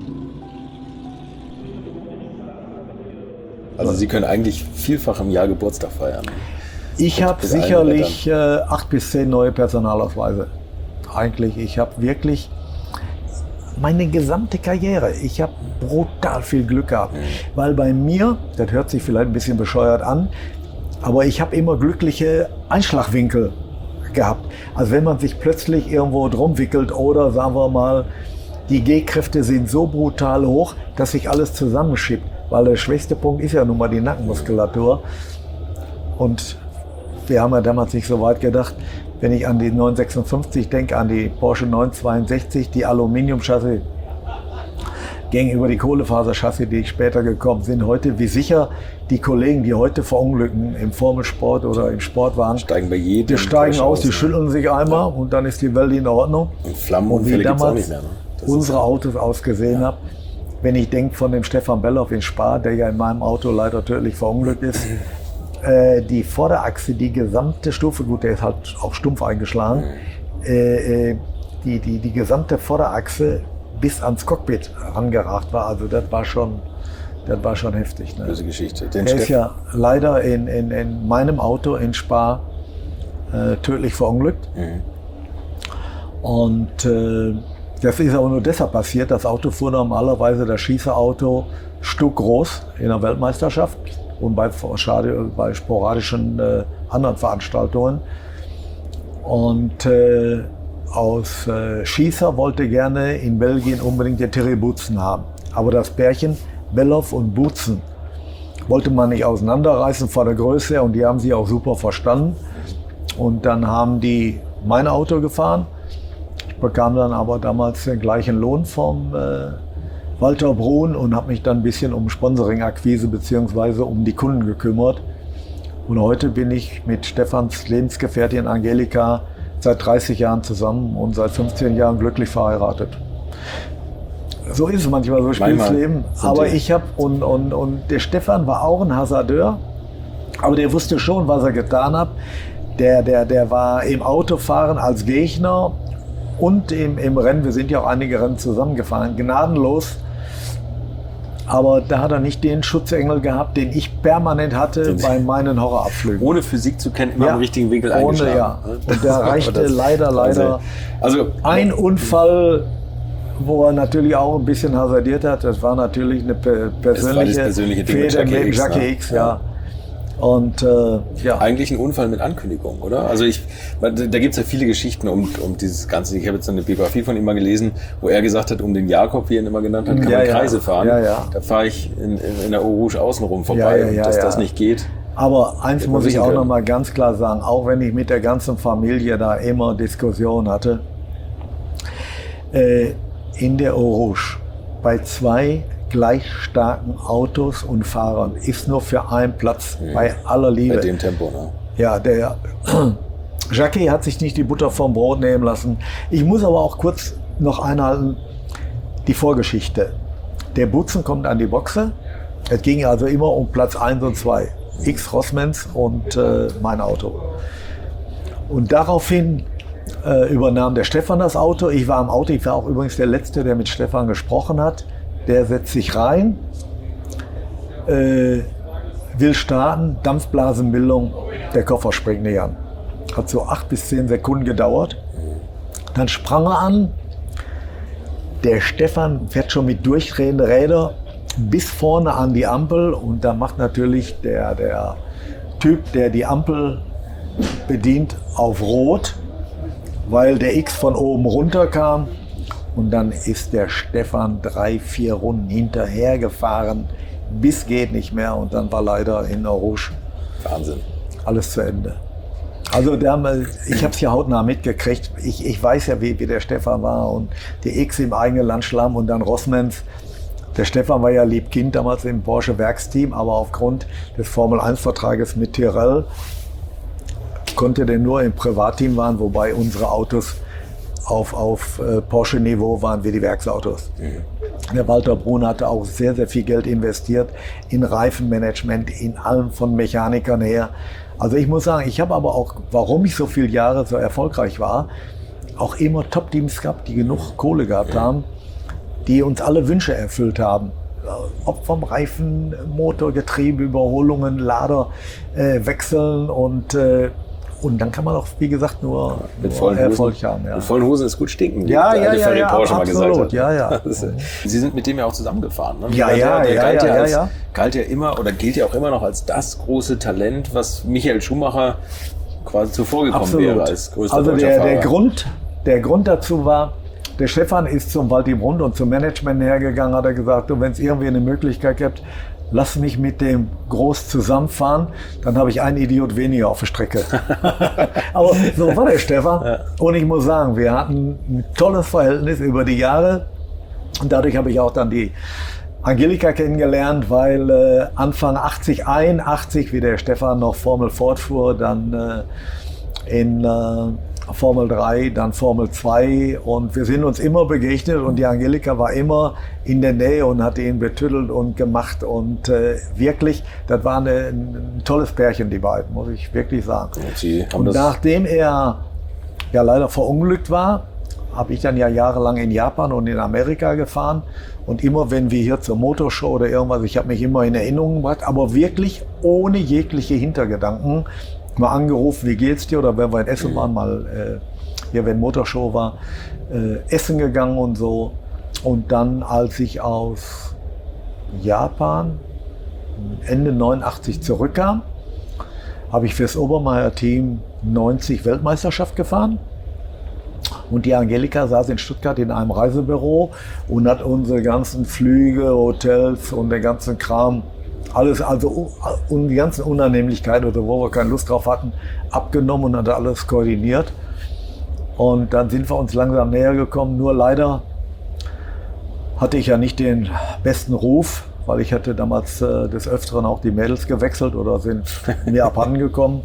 Also Sie können eigentlich vielfach im Jahr Geburtstag feiern. Ich habe sicherlich äh, acht bis zehn neue Personalausweise. Eigentlich, ich habe wirklich meine gesamte Karriere, ich habe brutal viel Glück gehabt. Mhm. Weil bei mir, das hört sich vielleicht ein bisschen bescheuert an, aber ich habe immer glückliche Einschlagwinkel gehabt. Also wenn man sich plötzlich irgendwo drum wickelt oder sagen wir mal, die G-Kräfte sind so brutal hoch, dass sich alles zusammenschiebt. Weil der schwächste Punkt ist ja nun mal die Nackenmuskulatur. Und wir haben ja damals nicht so weit gedacht, wenn ich an die neunhundertsechsundfünfzig denke, an die Porsche neunhundertzweiundsechzig, die Aluminium-Chassis gegenüber die Kohlefaser-Chassis, die später gekommen sind, heute, wie sicher die Kollegen, die heute verunglücken im Formelsport oder im Sportwagen, steigen bei jedem die steigen aus, die schütteln sich einmal und dann ist die Welt in Ordnung. Und Flammenunfälle gibt es auch nicht mehr. Ne? Unsere Autos ausgesehen ja. habe. Wenn ich denke von dem Stefan Belloff in Spa, der ja in meinem Auto leider tödlich verunglückt ist, äh, die Vorderachse, die gesamte Stufe, gut, der ist halt auch stumpf eingeschlagen, äh, die, die, die gesamte Vorderachse bis ans Cockpit rangeragt war. Also das war schon, das war schon heftig. Ne? Böse Geschichte. Den Er ist Steff- ja leider in, in, in meinem Auto in Spa äh, tödlich verunglückt. Mhm. Und äh, das ist aber nur deshalb passiert. Das Auto fuhr normalerweise, das Schießerauto, stuckgroß in der Weltmeisterschaft und bei, bei sporadischen äh, anderen Veranstaltungen. Und äh, aus äh, Schießer wollte gerne in Belgien unbedingt den Thierry Boutsen haben. Aber das Pärchen Bellof und Boutsen wollte man nicht auseinanderreißen vor der Größe und die haben sich auch super verstanden. Und dann haben die mein Auto gefahren. Ich bekam dann aber damals den gleichen Lohn vom äh, Walter Brun und habe mich dann ein bisschen um Sponsoring-Akquise bzw. um die Kunden gekümmert. Und heute bin ich mit Stefans Lebensgefährtin Angelika seit dreißig Jahren zusammen und seit fünfzehn Jahren glücklich verheiratet. So ist es manchmal, so spielt das Leben. Aber ich habe, und, und, und der Stefan war auch ein Hasardeur, aber der wusste schon, was er getan hat. Der, der, der war im Autofahren als Gegner und im, im Rennen, wir sind ja auch einige Rennen zusammengefahren, gnadenlos. Aber da hat er nicht den Schutzengel gehabt, den ich permanent hatte bei meinen Horrorabflügen. Ohne Physik zu kennen, immer Ja, im richtigen Winkel ohne, eingeschlagen. ja. Und der reichte leider, leider. Also Ein Unfall, wo er natürlich auch ein bisschen hasardiert hat, das war natürlich eine pe- persönliche, persönliche Ding mit Fehde Jackie mit X, Jackie ne? X, ja. Und äh, ja. eigentlich ein Unfall mit Ankündigung, oder? Also ich, da gibt es ja viele Geschichten um, um dieses Ganze. Ich habe jetzt so eine Biografie von ihm mal gelesen, wo er gesagt hat, um den Jakob, wie er ihn immer genannt hat, kann Ja, man ja. Kreise fahren. Ja, ja. Da fahre ich in, in, in der Eau Rouge außenrum vorbei. Ja, ja, ja, und dass ja. das nicht geht. Aber eins Hätte man muss ich wissen auch können. noch mal ganz klar sagen, auch wenn ich mit der ganzen Familie da immer Diskussionen hatte, äh, in der Eau Rouge bei zwei gleich starken Autos und Fahrern ist nur für einen Platz Mhm. bei aller Liebe. Bei dem Tempo, ne? Ja, der Jackie hat sich nicht die Butter vom Brot nehmen lassen. Ich muss aber auch kurz noch einhalten, die Vorgeschichte. Der Boutsen kommt an die Boxe. Es ging also immer um Platz eins und zwei. X Rossmans und äh, mein Auto. Und daraufhin äh, übernahm der Stefan das Auto. Ich war am Auto. Ich war auch übrigens der Letzte, der mit Stefan gesprochen hat. Der setzt sich rein, äh, will starten, Dampfblasenbildung, der Koffer springt nicht an. Hat so acht bis zehn Sekunden gedauert. Dann sprang er an. Der Stefan fährt schon mit durchdrehenden Rädern bis vorne an die Ampel und da macht natürlich der, der Typ, der die Ampel bedient, auf Rot, weil der X von oben runter kam. Und dann ist der Stefan drei, vier Runden hinterher gefahren, bis geht nicht mehr. Und dann war leider in Eau Rouge Wahnsinn. alles zu Ende. Also der, ich habe es ja hautnah mitgekriegt. Ich, ich weiß ja, wie, wie der Stefan war und die X im eigenen Land schlamm und dann Rossmans. Der Stefan war ja Liebkind damals im Porsche Werksteam, aber aufgrund des Formel eins Vertrages mit Tyrrell konnte der nur im Privatteam fahren, wobei unsere Autos auf, auf äh, Porsche-Niveau waren wie die Werksautos. Mhm. Der Walter Brun hatte auch sehr, sehr viel Geld investiert in Reifenmanagement, in allem von Mechanikern her. Also ich muss sagen, ich habe aber auch, warum ich so viele Jahre so erfolgreich war, auch immer Top-Teams gehabt, die genug Kohle gehabt haben, die uns alle Wünsche erfüllt haben. Ob vom Reifen, Motor, Getriebe, Überholungen, Lader äh, wechseln und äh, Und dann kann man auch, wie gesagt, nur, Mit nur vollen Erfolg Hosen, haben. Ja. Mit vollen Hosen ist gut stinken, wie Ja, der ja, alte ja, Ferry ja, Porsche mal absolut, gesagt hat. ja, ja. Sie sind mit dem ja auch zusammengefahren. Ne? Ja, der, ja, der ja, galt ja, ja, ja, als, ja. galt ja immer oder gilt ja auch immer noch als das große Talent, was Michael Schumacher quasi zuvor gekommen Absolut. wäre als größter Also deutscher der, Fahrer. der, Grund, der Grund dazu war, der Stefan ist zum Walti Brund und zum Management hergegangen, hat er gesagt, wenn es irgendwie eine Möglichkeit gibt, lass mich mit dem groß zusammenfahren, dann habe ich einen Idiot weniger auf der Strecke. Aber so war der Stefan. Ja. Und ich muss sagen, wir hatten ein tolles Verhältnis über die Jahre. Und dadurch habe ich auch dann die Angelika kennengelernt, weil äh, Anfang achtzig, einundachtzig, wie der Stefan noch Formel Ford fuhr, dann äh, in äh, Formel drei, dann Formel zwei und wir sind uns immer begegnet und die Angelika war immer in der Nähe und hat ihn betüttelt und gemacht und äh, wirklich, das war eine, ein tolles Pärchen, die beiden, muss ich wirklich sagen. Und, Sie haben und das nachdem er ja leider verunglückt war, habe ich dann ja jahrelang in Japan und in Amerika gefahren. Und immer wenn wir hier zur Motorshow oder irgendwas, ich habe mich immer in Erinnerung gebracht, aber wirklich ohne jegliche Hintergedanken. Mal angerufen, wie geht's dir? Oder wenn wir in Essen waren, mal äh, hier, wenn Motorshow war, äh, Essen gegangen und so. Und dann, als ich aus Japan Ende neunundachtzig zurückkam, habe ich fürs Obermeier-Team neunzig Weltmeisterschaft gefahren. Und die Angelika saß in Stuttgart in einem Reisebüro und hat unsere ganzen Flüge, Hotels und den ganzen Kram, alles, also und die ganzen Unannehmlichkeiten, oder wo wir keine Lust drauf hatten, abgenommen und hat alles koordiniert. Und dann sind wir uns langsam näher gekommen. Nur leider hatte ich ja nicht den besten Ruf, weil ich hatte damals äh, des Öfteren auch die Mädels gewechselt oder sind mir abhandengekommen.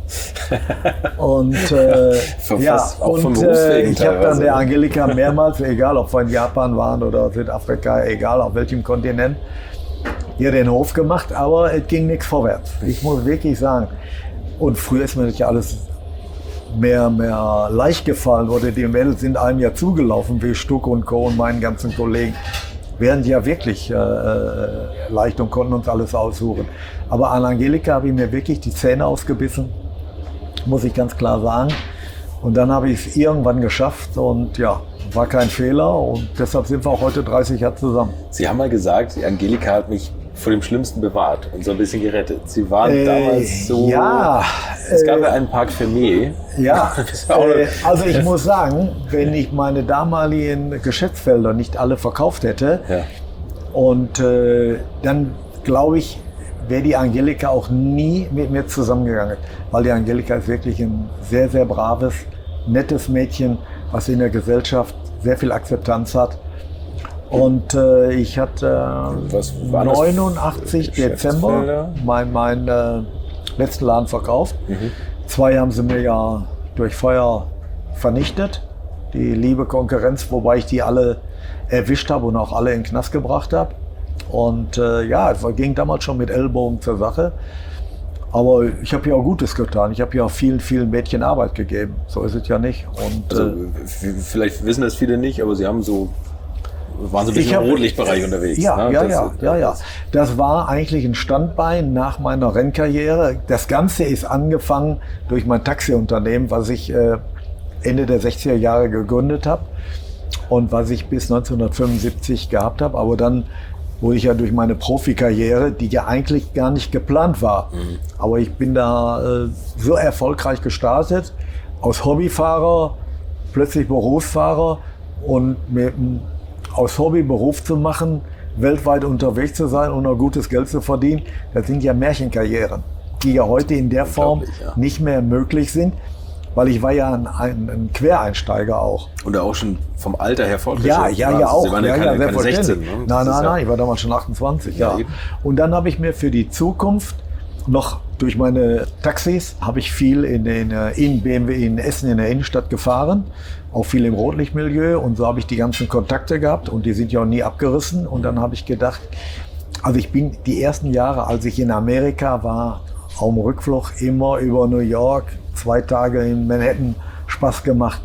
Und äh, ja, und äh, ich habe dann der Angelika mehrmals, egal ob wir in Japan waren oder Südafrika, egal auf welchem Kontinent, hier den Hof gemacht, aber es ging nichts vorwärts. Ich muss wirklich sagen. Und früher ist mir das ja alles mehr, mehr leicht gefallen, oder die Mädels sind einem ja zugelaufen, wie Stuck und Co. und meinen ganzen Kollegen. Wären ja wirklich äh, leicht und konnten uns alles aussuchen. Aber an Angelika habe ich mir wirklich die Zähne ausgebissen, muss ich ganz klar sagen. Und dann habe ich es irgendwann geschafft und ja, war kein Fehler und deshalb sind wir auch heute dreißig Jahre zusammen. Sie haben mal gesagt, die Angelika hat mich vor dem Schlimmsten bewahrt und so ein bisschen gerettet. Sie waren äh, damals so... Ja. Es gab äh, ja einen Park Fermé. Ja, äh, also ich muss sagen, wenn ich meine damaligen Geschäftsfelder nicht alle verkauft hätte, ja. und äh, dann glaube ich, wäre die Angelika auch nie mit mir zusammengegangen. Weil die Angelika ist wirklich ein sehr, sehr braves, nettes Mädchen, was in der Gesellschaft sehr viel Akzeptanz hat. Und äh, ich hatte äh, neunundachtzig Dezember mein, mein äh, letzten Laden verkauft. Mhm. Zwei haben sie mir ja durch Feuer vernichtet. Die liebe Konkurrenz, wobei ich die alle erwischt habe und auch alle in den Knast gebracht habe. Und äh, ja, es ging damals schon mit Ellbogen zur Sache. Aber ich habe ja auch Gutes getan. Ich habe ja auch vielen, vielen Mädchen Arbeit gegeben. So ist es ja nicht. Und, also, äh, vielleicht wissen das viele nicht, aber Sie haben so... waren so ein bisschen hab, im Rotlichtbereich unterwegs. Ja, ne? ja, das, ja, ja, ja. Das war eigentlich ein Standbein nach meiner Rennkarriere. Das Ganze ist angefangen durch mein Taxiunternehmen, was ich äh, Ende der sechziger Jahre gegründet habe und was ich bis neunzehnhundertfünfundsiebzig gehabt habe. Aber dann wurde ich ja durch meine Profikarriere, die ja eigentlich gar nicht geplant war. Mhm. Aber ich bin da äh, so erfolgreich gestartet, aus Hobbyfahrer, plötzlich Berufsfahrer und mit aus Hobby Beruf zu machen, weltweit unterwegs zu sein und noch gutes Geld zu verdienen, das sind ja Märchenkarrieren, die ja heute in der Form ja. nicht mehr möglich sind, weil ich war ja ein, ein, ein Quereinsteiger auch. Und auch schon vom Alter her fortgeschritten. Ja, ja, ja, auch. Sie waren ja, ja, keine, ja keine sechzehn. Ne? Nein, nein, nein, ich war damals schon achtundzwanzig. Ja. Ja. Und dann habe ich mir für die Zukunft noch durch meine Taxis, habe ich viel in, den, in B M W in Essen in der Innenstadt gefahren, auch viel im Rotlichtmilieu, und so habe ich die ganzen Kontakte gehabt und die sind ja auch nie abgerissen. Und dann habe ich gedacht, also ich bin die ersten Jahre, als ich in Amerika war, auf dem Rückflug immer über New York, zwei Tage in Manhattan, Spaß gemacht.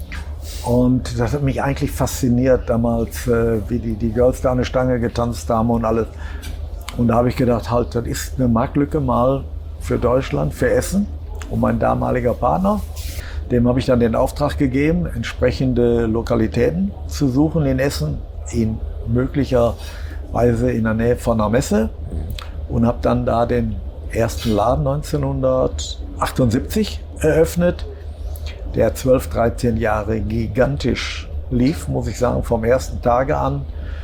Und das hat mich eigentlich fasziniert damals, wie die, die Girls da eine Stange getanzt haben und alles. Und da habe ich gedacht, halt, das ist eine Marktlücke mal für Deutschland, für Essen. Und mein damaliger Partner, dem habe ich dann den Auftrag gegeben, entsprechende Lokalitäten zu suchen in Essen, in möglicherweise in der Nähe von einer Messe. Und habe dann da den ersten Laden neunzehnhundertachtundsiebzig eröffnet, der zwölf, dreizehn Jahre gigantisch lief, muss ich sagen, vom ersten Tage an.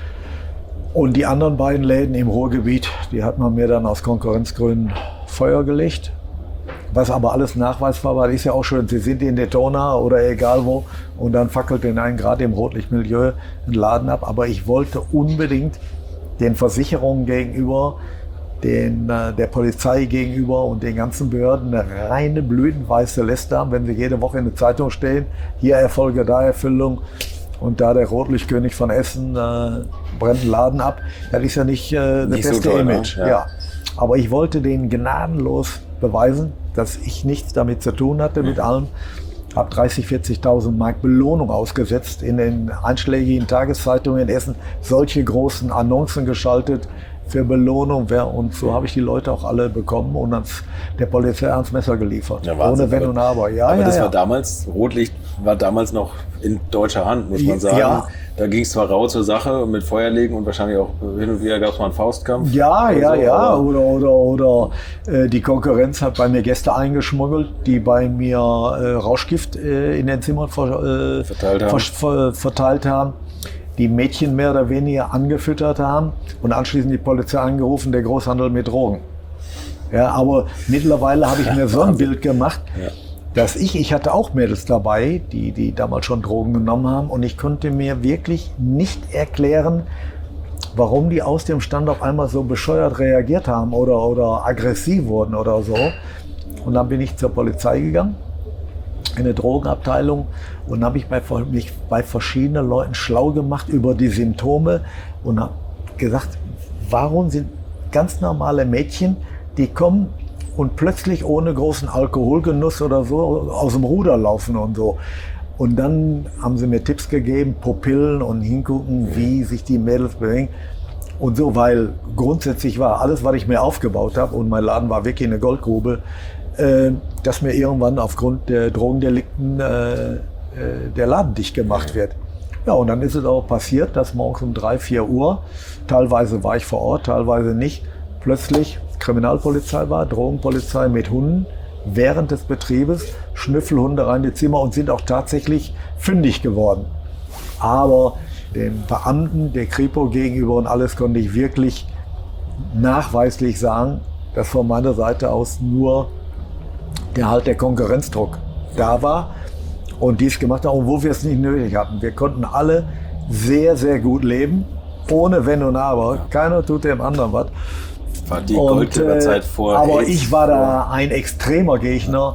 Und die anderen beiden Läden im Ruhrgebiet, die hat man mir dann aus Konkurrenzgründen Feuer gelegt. Was aber alles nachweisbar war, ist ja auch schön. Sie sind in Daytona oder egal wo und dann fackelt den einen gerade im Rotlichtmilieu einen Laden ab. Aber ich wollte unbedingt den Versicherungen gegenüber, den, der Polizei gegenüber und den ganzen Behörden eine reine blütenweiße Liste haben, wenn sie jede Woche in der Zeitung stehen. Hier Erfolge, da Erfüllung. Und da der Rotlichtkönig von Essen äh, brennt einen Laden ab, das ist ja nicht äh, das nicht beste so toll, Image. Ne? Ja. Ja. Aber ich wollte denen gnadenlos beweisen, dass ich nichts damit zu tun hatte, mhm. mit allem. habe dreißig, vierzigtausend Mark Belohnung ausgesetzt, in den einschlägigen Tageszeitungen in Essen solche großen Annoncen geschaltet für Belohnung. Und so habe ich die Leute auch alle bekommen und dann der Polizei ans Messer geliefert. Ja, Wahnsinn, ohne Wenn und Aber. Ja, aber ja, das ja. war damals, Rotlicht war damals noch in deutscher Hand, muss man sagen. Ja. Da ging es zwar rau zur Sache mit Feuerlegen und wahrscheinlich auch hin und wieder gab es mal einen Faustkampf. Ja, ja, so, ja. Oder, oder, oder äh, die Konkurrenz hat bei mir Gäste eingeschmuggelt, die bei mir äh, Rauschgift äh, in den Zimmern ver, äh, Verteilt haben. ver, ver, verteilt haben, die Mädchen mehr oder weniger angefüttert haben und anschließend die Polizei angerufen, der Großhandel mit Drogen. Ja, aber mittlerweile habe ich mir so ein Bild gemacht, Ja. dass ich, ich hatte auch Mädels dabei, die, die damals schon Drogen genommen haben und ich konnte mir wirklich nicht erklären, warum die aus dem Stand auf einmal so bescheuert reagiert haben oder, oder aggressiv wurden oder so. Und dann bin ich zur Polizei gegangen, in eine Drogenabteilung und habe ich bei, mich bei verschiedenen Leuten schlau gemacht über die Symptome und habe gesagt, warum sind ganz normale Mädchen, die kommen und plötzlich ohne großen Alkoholgenuss oder so aus dem Ruder laufen und so. Und dann haben sie mir Tipps gegeben, Pupillen und hingucken, wie sich die Mädels bewegen. Und so, weil grundsätzlich war alles, was ich mir aufgebaut habe, und mein Laden war wirklich eine Goldgrube, äh, dass mir irgendwann aufgrund der Drogendelikten äh, äh, der Laden dicht gemacht wird. Ja, und dann ist es auch passiert, dass morgens um drei, vier Uhr, teilweise war ich vor Ort, teilweise nicht, plötzlich Kriminalpolizei war, Drogenpolizei mit Hunden während des Betriebes, Schnüffelhunde rein in die Zimmer und sind auch tatsächlich fündig geworden. Aber den Beamten, der Kripo gegenüber und alles konnte ich wirklich nachweislich sagen, dass von meiner Seite aus nur der halt der Konkurrenzdruck da war und dies gemacht haben, obwohl wir es nicht nötig hatten. Wir konnten alle sehr, sehr gut leben, ohne Wenn und Aber. Keiner tut dem anderen was. War die Und, Goldgräberzeit äh, vor aber AIDS, ich war da vor- ein extremer Gegner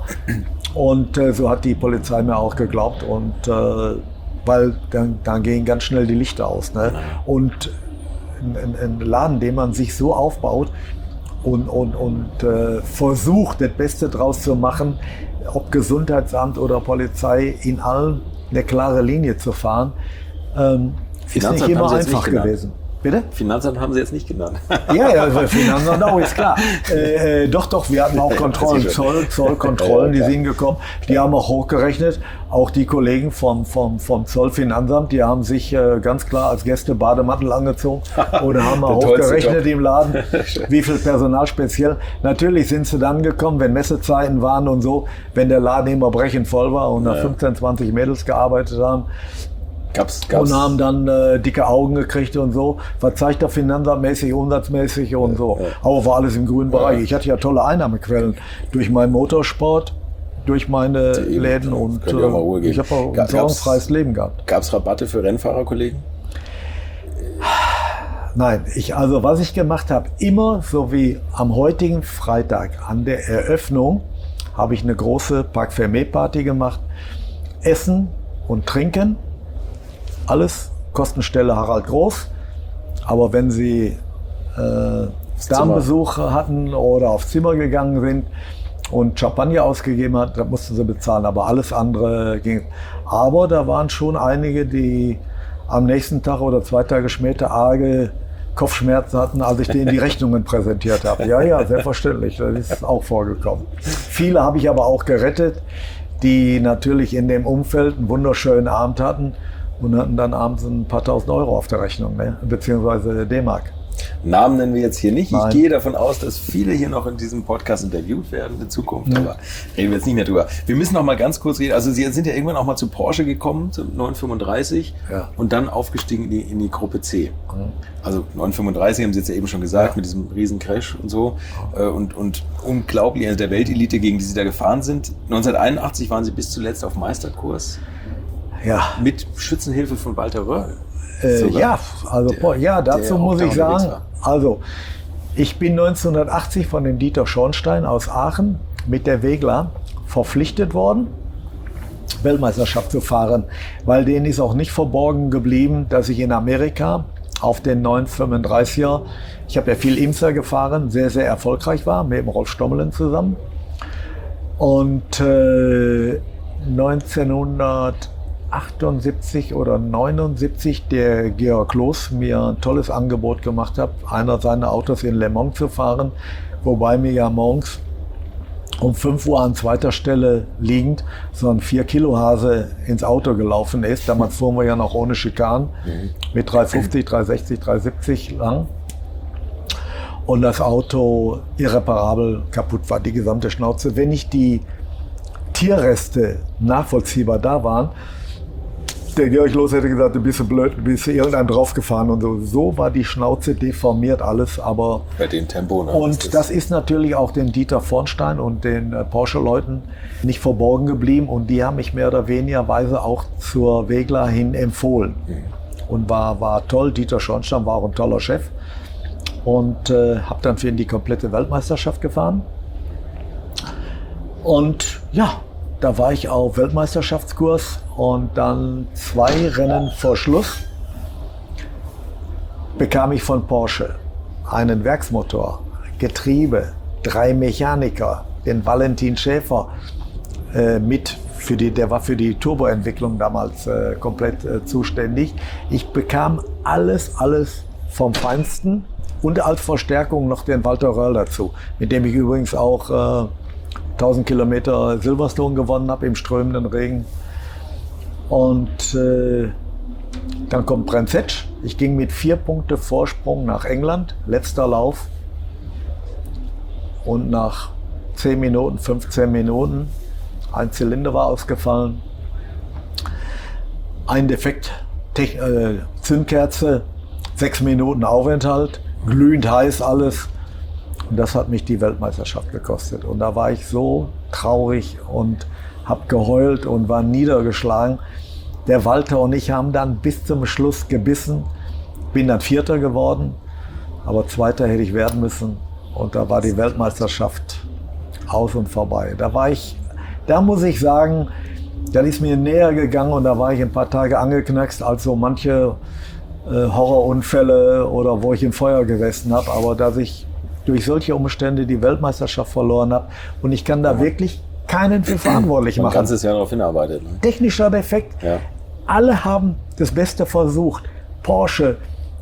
und äh, so hat die Polizei mir auch geglaubt und äh, weil dann, dann gehen ganz schnell die Lichter aus. Ne? Und ein, ein Laden, den man sich so aufbaut und, und, und äh, versucht, das Beste draus zu machen, ob Gesundheitsamt oder Polizei, in allem eine klare Linie zu fahren, ähm, ist Finanzamt nicht immer haben Sie jetzt einfach nicht genannt. gewesen. Bitte? Finanzamt haben Sie jetzt nicht genannt. Ja, ja, also Finanzamt auch, ist klar. Äh, äh, doch, doch, wir hatten auch Kontrollen, Ja, Zoll, Zollkontrollen, die Ja, ja. sind gekommen. Die haben auch hochgerechnet. Auch die Kollegen vom, vom, vom Zollfinanzamt, die haben sich äh, ganz klar als Gäste Bademantel angezogen oder haben mal Der tollste hochgerechnet Job. im Laden, wie viel Personal speziell. Natürlich sind sie dann gekommen, wenn Messezeiten waren und so, wenn der Laden immer brechend voll war und da Ja. fünfzehn, zwanzig Mädels gearbeitet haben. Gab's, gab's, Und haben dann äh, dicke Augen gekriegt und so. Was zeigt er finanzmäßig, umsatzmäßig und so. Aber war alles im grünen Bereich. Ich hatte ja tolle Einnahmequellen durch meinen Motorsport, durch meine Eben, Läden ja, und könnt ihr auch mal Ruhe äh, geben. ich habe auch Ga- ein sorgenfreies Leben gehabt. Gab's Rabatte für Rennfahrerkollegen? Nein, ich, also was ich gemacht habe, immer so wie am heutigen Freitag an der Eröffnung, habe ich eine große Parc Fermé Party gemacht. Essen und Trinken, alles Kostenstelle Harald Groß. Aber wenn Sie äh, Damenbesuch hatten oder aufs Zimmer gegangen sind und Champagner ausgegeben hat, dann mussten sie bezahlen. Aber alles andere ging. Aber da waren schon einige, die am nächsten Tag oder zwei Tage später arge Kopfschmerzen hatten, als ich denen die Rechnungen präsentiert habe. Ja, ja, selbstverständlich, das ist auch vorgekommen. Viele habe ich aber auch gerettet, die natürlich in dem Umfeld einen wunderschönen Abend hatten und hatten dann abends ein paar tausend Euro auf der Rechnung, ne? Beziehungsweise D-Mark. Namen nennen wir jetzt hier nicht. Nein. Ich gehe davon aus, dass viele hier noch in diesem Podcast interviewt werden in Zukunft, aber reden wir jetzt nicht mehr drüber. Wir müssen noch mal ganz kurz reden. Also Sie sind ja irgendwann auch mal zu Porsche gekommen, zum neun fünfunddreißig, Ja. und dann aufgestiegen in die, in die Gruppe C. Also neun fünfunddreißig haben Sie jetzt ja eben schon gesagt, Ja. mit diesem riesen Crash und so. Äh, Und, und unglaublich, also der Weltelite, gegen die Sie da gefahren sind. neunzehnhunderteinundachtzig waren Sie bis zuletzt auf Meisterkurs Ja. mit Schützenhilfe von Walter Röhrl. Äh, Sogar. ja, also Der- ja, dazu der auch muss da ich unterwegs sagen, also ich bin neunzehnhundertachtzig von dem Dieter Schornstein aus Aachen mit der Wegler verpflichtet worden, Weltmeisterschaft zu fahren, weil denen ist auch nicht verborgen geblieben, dass ich in Amerika auf den neun fünfunddreißiger, ich habe ja viel Imsa gefahren, sehr, sehr erfolgreich war, mit dem Rolf Stommelen zusammen. Und äh, neunzehnhundertachtundsiebzig oder neunundsiebzig der Georg Loos mir ein tolles Angebot gemacht hat, einer seiner Autos in Le Mans zu fahren, wobei mir ja morgens um fünf Uhr an zweiter Stelle liegend so ein vier Kilo Hase ins Auto gelaufen ist. Damals fuhren wir ja noch ohne Schikanen mit dreihundertfünfzig, dreihundertsechzig, dreihundertsiebzig lang. Und das Auto irreparabel kaputt war, die gesamte Schnauze. Wenn nicht die Tierreste nachvollziehbar da waren, der Georg Loos hätte gesagt, du bist so blöd, du bist irgendeinem draufgefahren und so. So war die Schnauze deformiert alles, aber... Bei dem Tempo. Ne? Und das, das ist natürlich auch den Dieter Vornstein und den äh, Porsche-Leuten nicht verborgen geblieben und die haben mich mehr oder weniger Weise auch zur Wegler hin empfohlen. Mhm. Und war, war toll, Dieter Schornstein war auch ein toller Chef und äh, habe dann für ihn die komplette Weltmeisterschaft gefahren. Und ja, da war ich auf Weltmeisterschaftskurs und dann zwei Rennen vor Schluss bekam ich von Porsche einen Werksmotor, Getriebe, drei Mechaniker, den Valentin Schäfer äh, mit, für die, der war für die Turboentwicklung damals äh, komplett äh, zuständig. Ich bekam alles, alles vom Feinsten und als Verstärkung noch den Walter Röhrl dazu, mit dem ich übrigens auch äh, tausend Kilometer Silverstone gewonnen habe im strömenden Regen. Und äh, dann kommt Brenzett. Ich ging mit vier Punkte Vorsprung nach England, letzter Lauf. Und nach zehn Minuten, fünfzehn Minuten, ein Zylinder war ausgefallen, ein Defekt, Tech, äh, Zündkerze, sechs Minuten Aufenthalt, glühend heiß alles. Und das hat mich die Weltmeisterschaft gekostet. Und da war ich so traurig und habe geheult und war niedergeschlagen. Der Walter und ich haben dann bis zum Schluss gebissen. Bin dann Vierter geworden, aber Zweiter hätte ich werden müssen. Und da war die Weltmeisterschaft aus und vorbei. Da war ich, da muss ich sagen, das ist mir näher gegangen und da war ich ein paar Tage angeknackst als so manche äh, Horrorunfälle oder wo ich im Feuer gesessen habe. Aber dass ich durch solche Umstände die Weltmeisterschaft verloren habe und ich kann da ja. wirklich keinen für verantwortlich machen. Man ganzes Jahr darauf hinarbeitet. Ne? Technischer Defekt. Ja. Alle haben das Beste versucht. Porsche,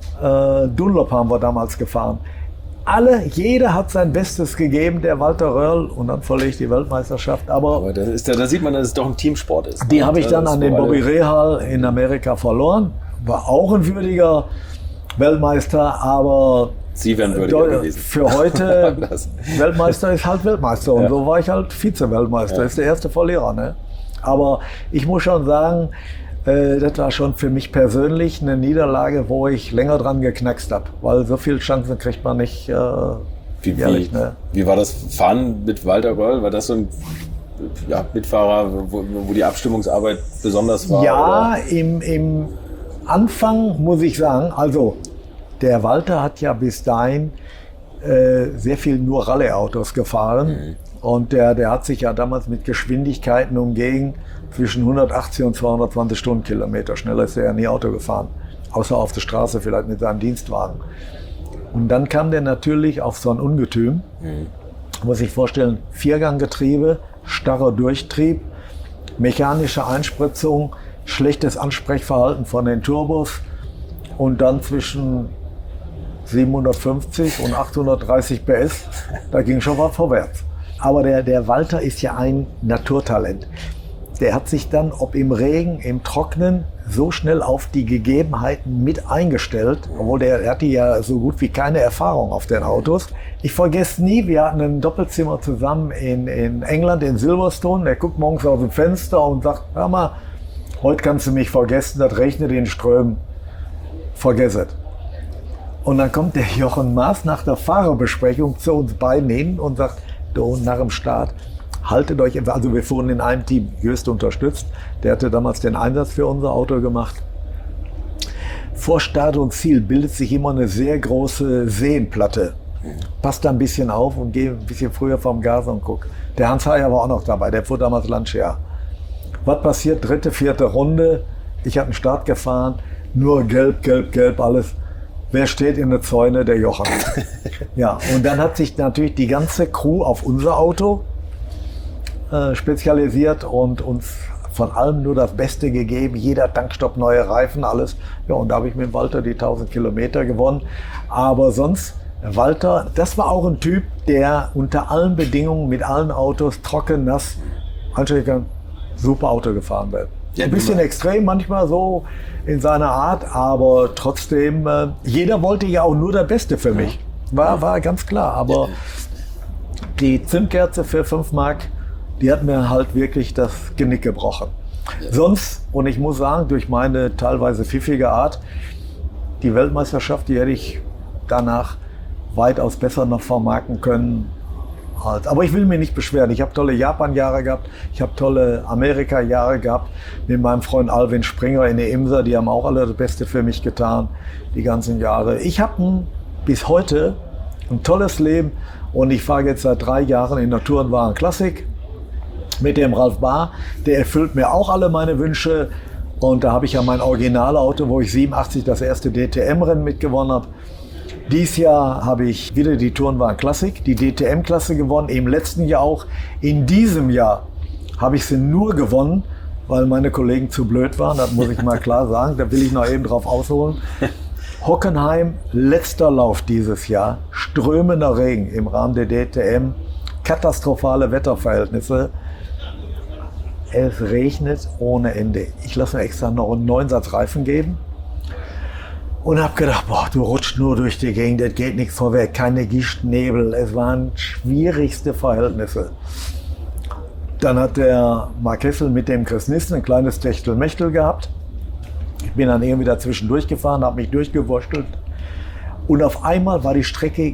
äh, Dunlop haben wir damals gefahren. Alle, jeder hat sein Bestes gegeben, der Walter Röhrl, und dann verliere ich die Weltmeisterschaft. Aber, Aber das ist, da sieht man, dass es doch ein Teamsport ist. Die habe ich dann das an den Bobby Rahal in Amerika verloren. War auch ein würdiger Weltmeister, aber Sie wären würdiger gewesen. Für heute, Weltmeister ist halt Weltmeister und ja. so war ich halt Vize-Weltmeister, ja. ist der erste Verlierer. Ne? Aber ich muss schon sagen, äh, das war schon für mich persönlich eine Niederlage, wo ich länger dran geknackst habe, weil so viele Chancen kriegt man nicht. Äh, wie, jährlich, wie, ne? wie war das Fahren mit Walter Röhrl? War das so ein ja, Mitfahrer, wo, wo die Abstimmungsarbeit besonders war? Ja, im, im Anfang muss ich sagen, also der Walter hat ja bis dahin äh, sehr viel nur Rallye-Autos gefahren. Mhm. Und der, der hat sich ja damals mit Geschwindigkeiten umgegen zwischen hundertachtzig und zweihundertzwanzig Stundenkilometer. Schneller ist er ja nie Auto gefahren. Außer auf der Straße vielleicht mit seinem Dienstwagen. Und dann kam der natürlich auf so ein Ungetüm. Mhm. Muss ich vorstellen, Vierganggetriebe, starrer Durchtrieb, mechanische Einspritzung, schlechtes Ansprechverhalten von den Turbos. Und dann zwischen siebenhundertfünfzig und achthundertdreißig P S, da ging schon was vorwärts. Aber der, der Walter ist ja ein Naturtalent. Der hat sich dann, ob im Regen, im Trocknen, so schnell auf die Gegebenheiten mit eingestellt, obwohl der, der hatte ja so gut wie keine Erfahrung auf den Autos. Ich vergesse nie, wir hatten ein Doppelzimmer zusammen in, in England, in Silverstone. Der guckt morgens aus dem Fenster und sagt, hör mal, heute kannst du mich vergessen, das regnet in Strömen. Vergiss es. Und dann kommt der Jochen Maas nach der Fahrerbesprechung zu uns beiden hin und sagt, du, nach dem Start, haltet euch, also wir fuhren in einem Team, Jöst unterstützt, der hatte damals den Einsatz für unser Auto gemacht. Vor Start und Ziel bildet sich immer eine sehr große Seenplatte. Passt da ein bisschen auf und geh ein bisschen früher vom Gas und guck. Der Hans Heyer war auch noch dabei, der fuhr damals Lancia. Was passiert? Dritte, vierte Runde, ich habe einen Start gefahren, nur gelb, gelb, gelb, alles. Wer steht in der Zäune? Der Jochen. Ja, und dann hat sich natürlich die ganze Crew auf unser Auto äh, spezialisiert und uns von allem nur das Beste gegeben. Jeder Tankstopp, neue Reifen, alles. Ja, und da habe ich mit Walter die tausend Kilometer gewonnen. Aber sonst, Walter, das war auch ein Typ, der unter allen Bedingungen, mit allen Autos, trocken, nass, anständig, super Auto gefahren wird. Ja, ein bisschen extrem manchmal so in seiner Art, aber trotzdem, äh, jeder wollte ja auch nur das Beste für mich. War, war ganz klar, aber die Zündkerze für fünf Mark, die hat mir halt wirklich das Genick gebrochen. Ja. Sonst, und ich muss sagen, durch meine teilweise pfiffige Art, die Weltmeisterschaft, die hätte ich danach weitaus besser noch vermarkten können. Als, aber ich will mich nicht beschweren. Ich habe tolle Japan-Jahre gehabt, ich habe tolle Amerika-Jahre gehabt mit meinem Freund Alvin Springer in der Imsa. Die haben auch alle das Beste für mich getan, die ganzen Jahre. Ich habe bis heute ein tolles Leben und ich fahre jetzt seit drei Jahren in der Tourenwagen Classic mit dem Ralf Bahr. Der erfüllt mir auch alle meine Wünsche und da habe ich ja mein Originalauto, wo ich siebenundachtzig das erste D T M-Rennen mitgewonnen habe. Dieses Jahr habe ich wieder die Tourenwagen Classic, die D T M-Klasse gewonnen, im letzten Jahr auch. In diesem Jahr habe ich sie nur gewonnen, weil meine Kollegen zu blöd waren, das muss ich mal klar sagen, da will ich noch eben drauf ausholen. Hockenheim, letzter Lauf dieses Jahr, strömender Regen im Rahmen der D T M, katastrophale Wetterverhältnisse. Es regnet ohne Ende. Ich lasse mir extra noch einen neuen Satz Reifen geben. Und habe gedacht, boah, du rutscht nur durch die Gegend, das geht nichts vorwärts, keine Gischt, Nebel. Es waren schwierigste Verhältnisse. Dann hat der Mark Kessel mit dem Chris Nissen ein kleines Techtelmechtel gehabt. Ich bin dann irgendwie dazwischen durchgefahren, habe mich durchgewurschtelt. Und auf einmal war die Strecke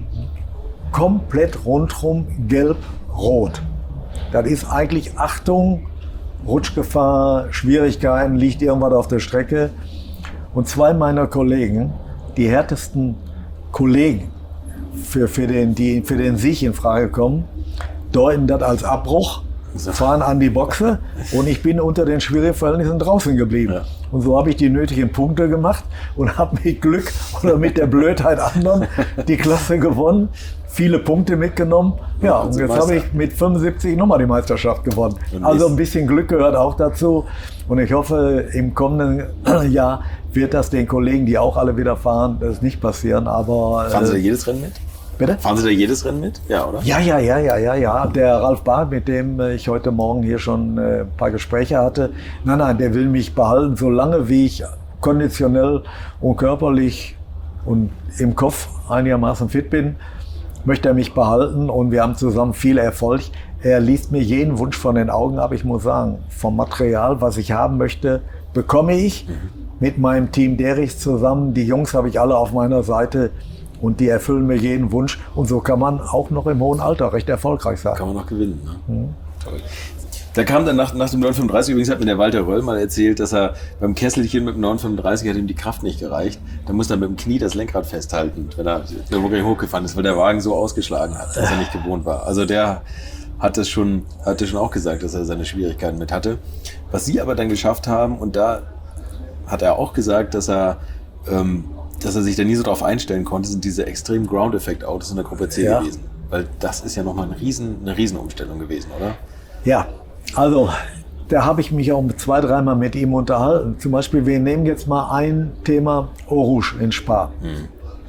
komplett rundherum gelb-rot. Das ist eigentlich Achtung, Rutschgefahr, Schwierigkeiten, liegt irgendwas auf der Strecke. Und zwei meiner Kollegen, die härtesten Kollegen, für, für, den, die für den Sieg in Frage kommen, deuten das als Abbruch, fahren an die Boxe und ich bin unter den schwierigen Verhältnissen draußen geblieben. Ja. Und so habe ich die nötigen Punkte gemacht und habe mit Glück oder mit der Blödheit anderen die Klasse gewonnen, viele Punkte mitgenommen. Ja, und jetzt habe ich mit fünfundsiebzig nochmal die Meisterschaft gewonnen. Also ein bisschen Glück gehört auch dazu. Und ich hoffe, im kommenden Jahr wird das den Kollegen, die auch alle wieder fahren, das nicht passieren. Aber fahren Sie da jedes Rennen mit? Bitte? Fahren Sie da jedes Rennen mit? Ja, oder? Ja, ja, ja, ja, ja, ja. Der Ralf Bahr, mit dem ich heute Morgen hier schon ein paar Gespräche hatte, nein, nein, der will mich behalten, solange wie ich konditionell und körperlich und im Kopf einigermaßen fit bin, möchte er mich behalten und wir haben zusammen viel Erfolg. Er liest mir jeden Wunsch von den Augen ab. Ich muss sagen, vom Material, was ich haben möchte, bekomme ich mit meinem Team Derichs zusammen. Die Jungs habe ich alle auf meiner Seite und die erfüllen mir jeden Wunsch. Und so kann man auch noch im hohen Alter recht erfolgreich sein. Kann man noch gewinnen. Ne? Mhm. Toll. Da kam dann nach, nach dem neun fünfunddreißig, übrigens hat mir der Walter Röll mal erzählt, dass er beim Kesselchen mit dem neun fünfunddreißig hat ihm die Kraft nicht gereicht. Da musste er mit dem Knie das Lenkrad festhalten, wenn er wirklich hochgefahren ist, weil der Wagen so ausgeschlagen hat, dass er nicht gewohnt war. Also der hat das schon, hat das schon auch gesagt, dass er seine Schwierigkeiten mit hatte. Was Sie aber dann geschafft haben, und da hat er auch gesagt, dass er, ähm, dass er sich da nie so drauf einstellen konnte, sind diese extremen Ground-Effekt-Autos in der Gruppe C ja. gewesen. Weil das ist ja nochmal ein Riesen, eine Riesenumstellung gewesen, oder? Ja. Also, da habe ich mich auch zwei, dreimal mit ihm unterhalten. Zum Beispiel, wir nehmen jetzt mal ein Thema Eau Rouge in Spa. Mhm.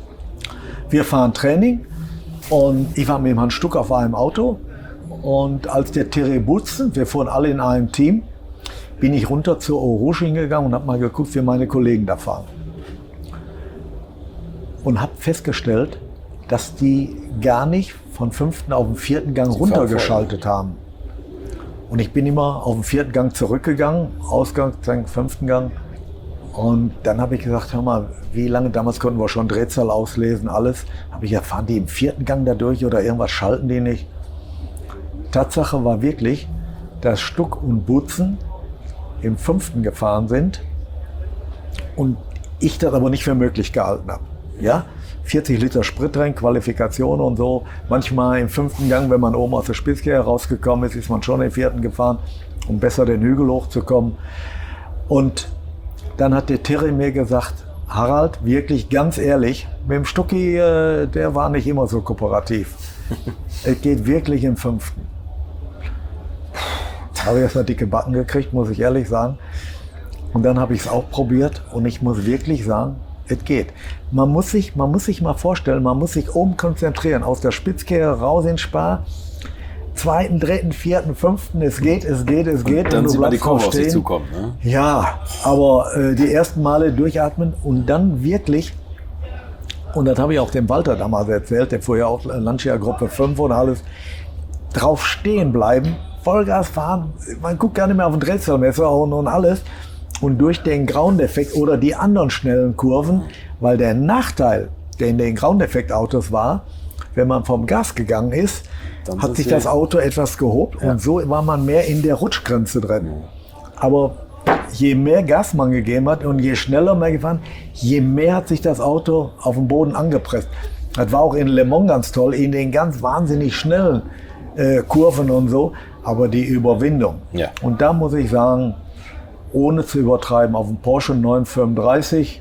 Wir fahren Training und ich war mit dem Hans Stuck auf einem Auto. Und als der Thierry Butzen, wir fuhren alle in einem Team, bin ich runter zur Eau Rouge hingegangen und habe mal geguckt, wie meine Kollegen da fahren. Und habe festgestellt, dass die gar nicht von fünften auf den vierten Gang runtergeschaltet haben. Und ich bin immer auf den vierten Gang zurückgegangen, Ausgang, fünften Gang. Und dann habe ich gesagt, hör mal, wie lange, damals konnten wir schon Drehzahl auslesen, alles. Habe ich erfahren, die im vierten Gang da durch oder irgendwas schalten die nicht. Tatsache war wirklich, dass Stuck und Butzen im fünften gefahren sind und ich das aber nicht für möglich gehalten habe. Ja? vierzig Liter Sprit drin, Qualifikation und so. Manchmal im fünften Gang, wenn man oben aus der Spitzke herausgekommen ist, ist man schon im vierten gefahren, um besser den Hügel hochzukommen. Und dann hat der Terry mir gesagt, Harald, wirklich ganz ehrlich, mit dem Stucki, äh, der war nicht immer so kooperativ. Es geht wirklich im fünften. Habe ich erstmal dicke Backen gekriegt, muss ich ehrlich sagen. Und dann habe ich es auch probiert und ich muss wirklich sagen, es geht. Man muss sich, man muss sich mal vorstellen, man muss sich oben konzentrieren, aus der Spitzkehre raus in Spa, zweiten, dritten, vierten, fünften, es geht, es geht, es geht. Und dann und sieht man die Kurve auf sich stehen. zukommen. Ne? Ja, aber äh, die ersten Male durchatmen und dann wirklich, und das habe ich auch dem Walter damals erzählt, der fuhr ja auch Lancia Gruppe fünf und alles, drauf stehen bleiben, Vollgas fahren, man guckt gar nicht mehr auf den Drehzahlmesser und, und alles. Und durch den Ground-Effekt oder die anderen schnellen Kurven, weil der Nachteil, der in den Ground-Effekt-Autos war, wenn man vom Gas gegangen ist, Dann hat ist sich es das Auto etwas gehobt Ja. und so war man mehr in der Rutschgrenze drin. Aber je mehr Gas man gegeben hat und je schneller man gefahren, je mehr hat sich das Auto auf den Boden angepresst. Das war auch in Le Mans ganz toll, in den ganz wahnsinnig schnellen äh, Kurven und so, aber die Überwindung. Ja. Und da muss ich sagen, ohne zu übertreiben, auf dem Porsche neun fünfunddreißig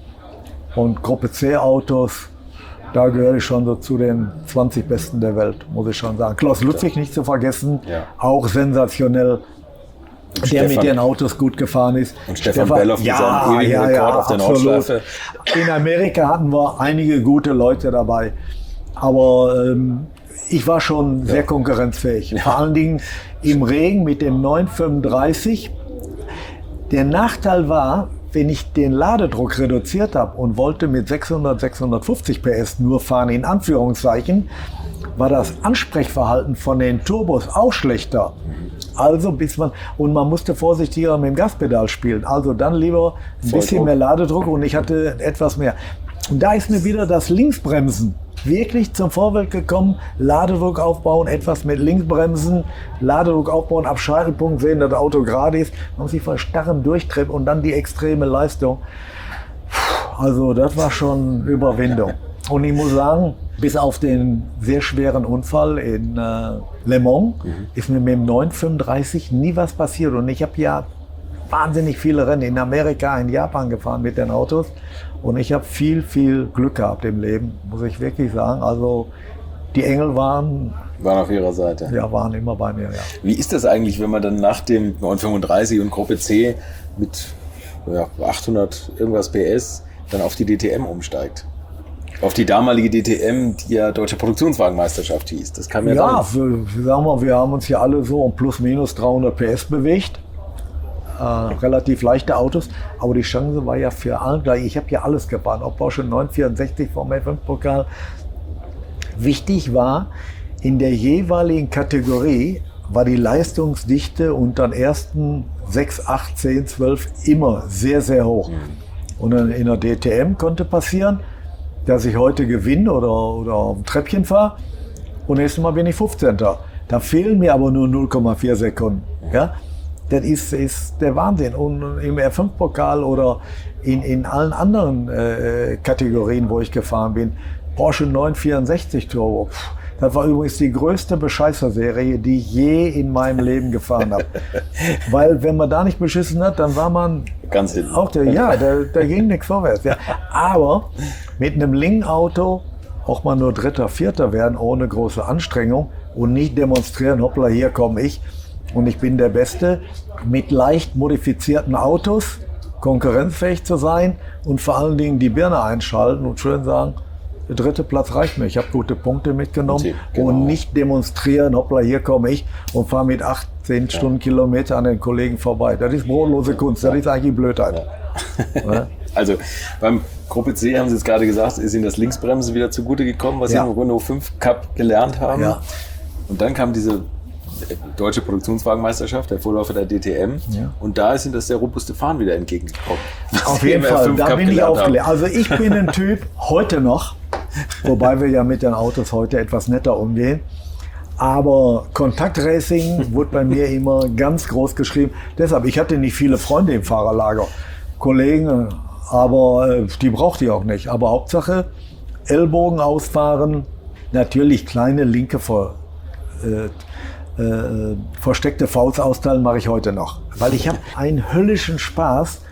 und Gruppe C Autos, da gehöre ich schon so zu den zwanzig Besten der Welt, muss ich schon sagen. Klaus Ludwig nicht zu vergessen, Ja. auch sensationell, Und der Stefan- mit den Autos gut gefahren ist. Und Stefan Belloff mit seinem ewigen Rekord auf der absolut. Nordschleife. In Amerika hatten wir einige gute Leute dabei, aber ähm, ich war schon sehr konkurrenzfähig. Vor allen Dingen im Regen mit dem neun fünfunddreißig. Der Nachteil war, wenn ich den Ladedruck reduziert habe und wollte mit sechshundert, sechshundertfünfzig P S nur fahren, in Anführungszeichen, war das Ansprechverhalten von den Turbos auch schlechter. Also bis man, und man musste vorsichtiger mit dem Gaspedal spielen. Also dann lieber ein bisschen Volldruck. mehr Ladedruck und ich hatte etwas mehr. Und da ist mir wieder das Linksbremsen wirklich zum Vorbild gekommen. Ladedruck aufbauen, etwas mit Linksbremsen, Ladedruck aufbauen, ab Scheitelpunkt sehen, dass das Auto gerade ist. Man muss sich vor starrem Durchtritt und dann die extreme Leistung. Also das war schon Überwindung. Und ich muss sagen, bis auf den sehr schweren Unfall in äh, Le Mans ist mir mit dem neun fünfunddreißig nie was passiert. Und ich habe ja wahnsinnig viele Rennen in Amerika, in Japan gefahren mit den Autos. Und ich habe viel, viel Glück gehabt im Leben, muss ich wirklich sagen. Also die Engel waren, Waren auf ihrer Seite. ja, waren immer bei mir. Ja. Wie ist das eigentlich, wenn man dann nach dem neun fünfunddreißig und Gruppe C mit ja, achthundert irgendwas P S dann auf die D T M umsteigt? Auf die damalige D T M, die ja Deutsche Produktionswagenmeisterschaft hieß. Das kam ja, Ja, dann. wir, wir sagen mal, wir haben uns ja alle so um plus minus dreihundert P S bewegt. Äh, relativ leichte Autos, aber die Chance war ja für alle gleich. Ich habe ja alles gefahren, auch Porsche neun vierundsechzig vom F fünf Pokal. Wichtig war, in der jeweiligen Kategorie war die Leistungsdichte unter den ersten sechs, acht, zehn, zwölf immer sehr, sehr hoch. Und dann in der D T M konnte passieren, dass ich heute gewinne oder, oder auf dem Treppchen fahre und nächstes Mal bin ich fünfzehnter Da fehlen mir aber nur null Komma vier Sekunden. Ja? Das ist, ist der Wahnsinn. Und im F fünf Pokal oder in, in allen anderen äh, Kategorien, wo ich gefahren bin, Porsche neun vierundsechzig Turbo, pff, das war übrigens die größte Bescheißer-Serie, die ich je in meinem Leben gefahren habe. Weil wenn man da nicht beschissen hat, dann war man Ganz hinten. auch der, ja, da, da ging nichts vorwärts. Ja. Aber mit einem Ling-Auto auch mal nur Dritter, Vierter werden ohne große Anstrengung und nicht demonstrieren, hoppla, hier komme ich und ich bin der Beste. Mit leicht modifizierten Autos konkurrenzfähig zu sein und vor allen Dingen die Birne einschalten und schön sagen, der dritte Platz reicht mir. Ich habe gute Punkte mitgenommen Okay, genau. und nicht demonstrieren, hoppla, hier komme ich und fahre mit acht, zehn Stundenkilometer an den Kollegen vorbei. Das ist brotlose Kunst, das ist eigentlich Blödheit. Ja. Also beim Gruppe C haben Sie es gerade gesagt, ist Ihnen das Linksbremsen wieder zugute gekommen, was Ja. Sie im Renault fünf Cup gelernt haben. Ja. Und dann kam diese Deutsche Produktionswagenmeisterschaft, der Vorläufer der D T M. Ja. Und da ist Ihnen das sehr robuste Fahren wieder entgegengekommen. Was Auf Sie jeden im R Fall, fünf da Cup bin ich gelernt haben. aufgelegt. Also ich bin ein Typ, heute noch, wobei wir ja mit den Autos heute etwas netter umgehen, aber Kontaktracing wurde bei mir immer ganz groß geschrieben. Deshalb, ich hatte nicht viele Freunde im Fahrerlager, Kollegen, aber äh, die brauchte ich auch nicht. Aber Hauptsache, Ellbogen ausfahren, natürlich kleine linke Vor, äh, äh, versteckte Fouls austeilen mache ich heute noch. Weil ich habe einen höllischen Spaß,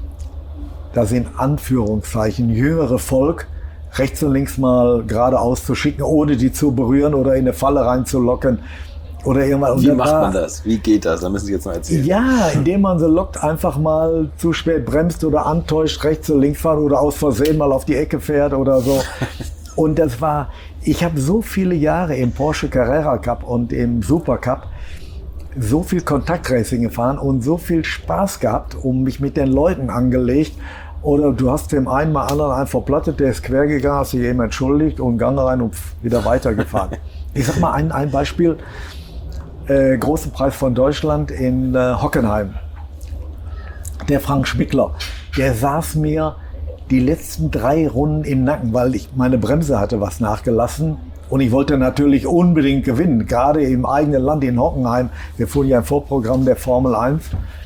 das in Anführungszeichen jüngere Volk rechts und links mal geradeaus zu schicken, ohne die zu berühren oder in eine Falle reinzulocken. Oder irgendwann. Wie macht man das? Wie geht das? Da müssen Sie jetzt noch erzählen. Ja, indem man sie lockt, einfach mal zu spät bremst oder antäuscht, rechts oder links fahren oder aus Versehen mal auf die Ecke fährt oder so. Und das war, ich habe so viele Jahre im Porsche Carrera Cup und im Super Cup so viel Kontaktracing gefahren und so viel Spaß gehabt, um mich mit den Leuten angelegt. Oder du hast dem einen mal anderen einen verplattet, der ist quer gegangen, hast dich eben entschuldigt und Gang rein und wieder weitergefahren. Ich sag mal ein, ein Beispiel. Äh, großen Preis von Deutschland in äh, Hockenheim. Der Frank Schmickler, der saß mir die letzten drei Runden im Nacken, weil ich meine Bremse hatte was nachgelassen und ich wollte natürlich unbedingt gewinnen, gerade im eigenen Land in Hockenheim. Wir fuhren ja ein Vorprogramm der Formel eins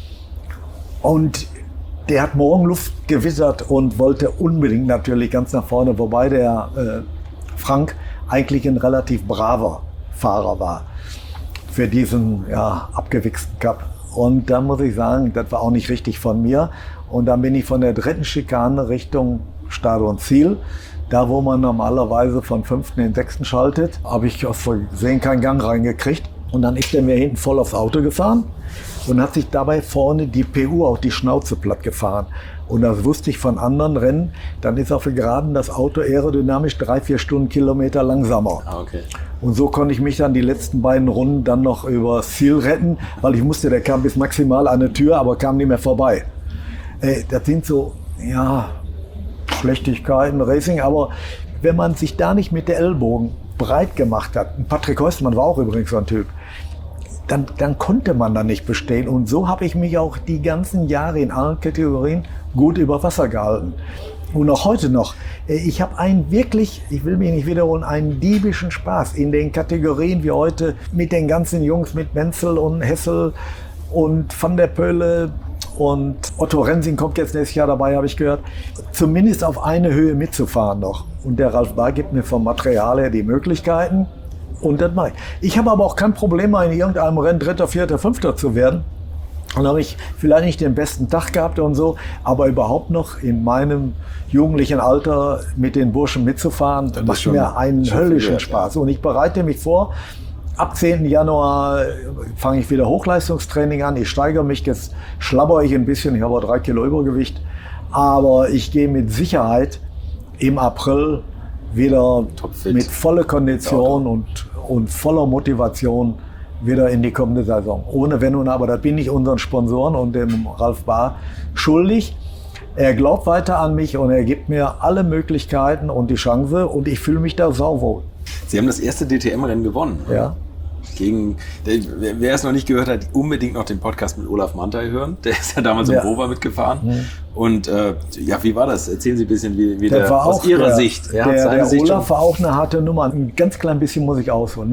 und der hat Morgenluft gewittert und wollte unbedingt natürlich ganz nach vorne, wobei der äh, Frank eigentlich ein relativ braver Fahrer war für diesen ja, abgewichsten Cup. Und da muss ich sagen, das war auch nicht richtig von mir. Und dann bin ich von der dritten Schikane Richtung Start und Ziel. Da, wo man normalerweise von fünften in den sechsten schaltet, habe ich aus Versehen keinen Gang reingekriegt. Und dann ist der mir hinten voll aufs Auto gefahren und hat sich dabei vorne die P U auf die Schnauze platt gefahren. Und das wusste ich von anderen Rennen. Dann ist auf der Geraden das Auto aerodynamisch drei, vier Stundenkilometer langsamer. Ah, okay. Und so konnte ich mich dann die letzten beiden Runden dann noch übers Ziel retten, weil ich musste, der kam bis maximal an eine Tür, aber kam nicht mehr vorbei. Äh, das sind so, ja, Schlechtigkeiten, Racing, aber wenn man sich da nicht mit der Ellbogen breit gemacht hat, Patrick Heustmann war auch übrigens so ein Typ, dann, dann konnte man da nicht bestehen. Und so habe ich mich auch die ganzen Jahre in allen Kategorien gut über Wasser gehalten. Und auch heute noch. Ich habe einen wirklich, ich will mich nicht wiederholen, einen diebischen Spaß in den Kategorien wie heute mit den ganzen Jungs, mit Menzel und Hessel und Van der Pöhle und Otto Rensing kommt jetzt nächstes Jahr dabei, habe ich gehört. Zumindest auf eine Höhe mitzufahren noch. Und der Ralf Bahr gibt mir vom Material her die Möglichkeiten. Und das mache ich. Ich habe aber auch kein Problem, mal in irgendeinem Rennen Dritter, Vierter, Fünfter zu werden. Und habe ich vielleicht nicht den besten Tag gehabt und so, aber überhaupt noch in meinem jugendlichen Alter mit den Burschen mitzufahren, das macht schon, mir einen höllischen wert, Spaß. Ja. Und ich bereite mich vor, ab zehnten Januar fange ich wieder Hochleistungstraining an. Ich steigere mich, jetzt schlabber ich ein bisschen, ich habe drei Kilo Übergewicht. Aber ich gehe mit Sicherheit im April wieder mit voller Kondition und, und voller Motivation wieder in die kommende Saison. Ohne Wenn und Aber. Das bin ich unseren Sponsoren und dem Ralf Bahr schuldig. Er glaubt weiter an mich und er gibt mir alle Möglichkeiten und die Chance und ich fühle mich da sauwohl. Sie haben das erste D T M-Rennen gewonnen. Ja. Gegen, wer es noch nicht gehört hat, unbedingt noch den Podcast mit Olaf Manthey hören. Der ist ja damals ja. im Rover mitgefahren. Mhm. Und äh, ja, wie war das? Erzählen Sie ein bisschen, wie, wie der, war aus Ihrer der, Sicht. Der, der, der Sicht Olaf schon. War auch eine harte Nummer. Ein ganz klein bisschen muss ich ausholen.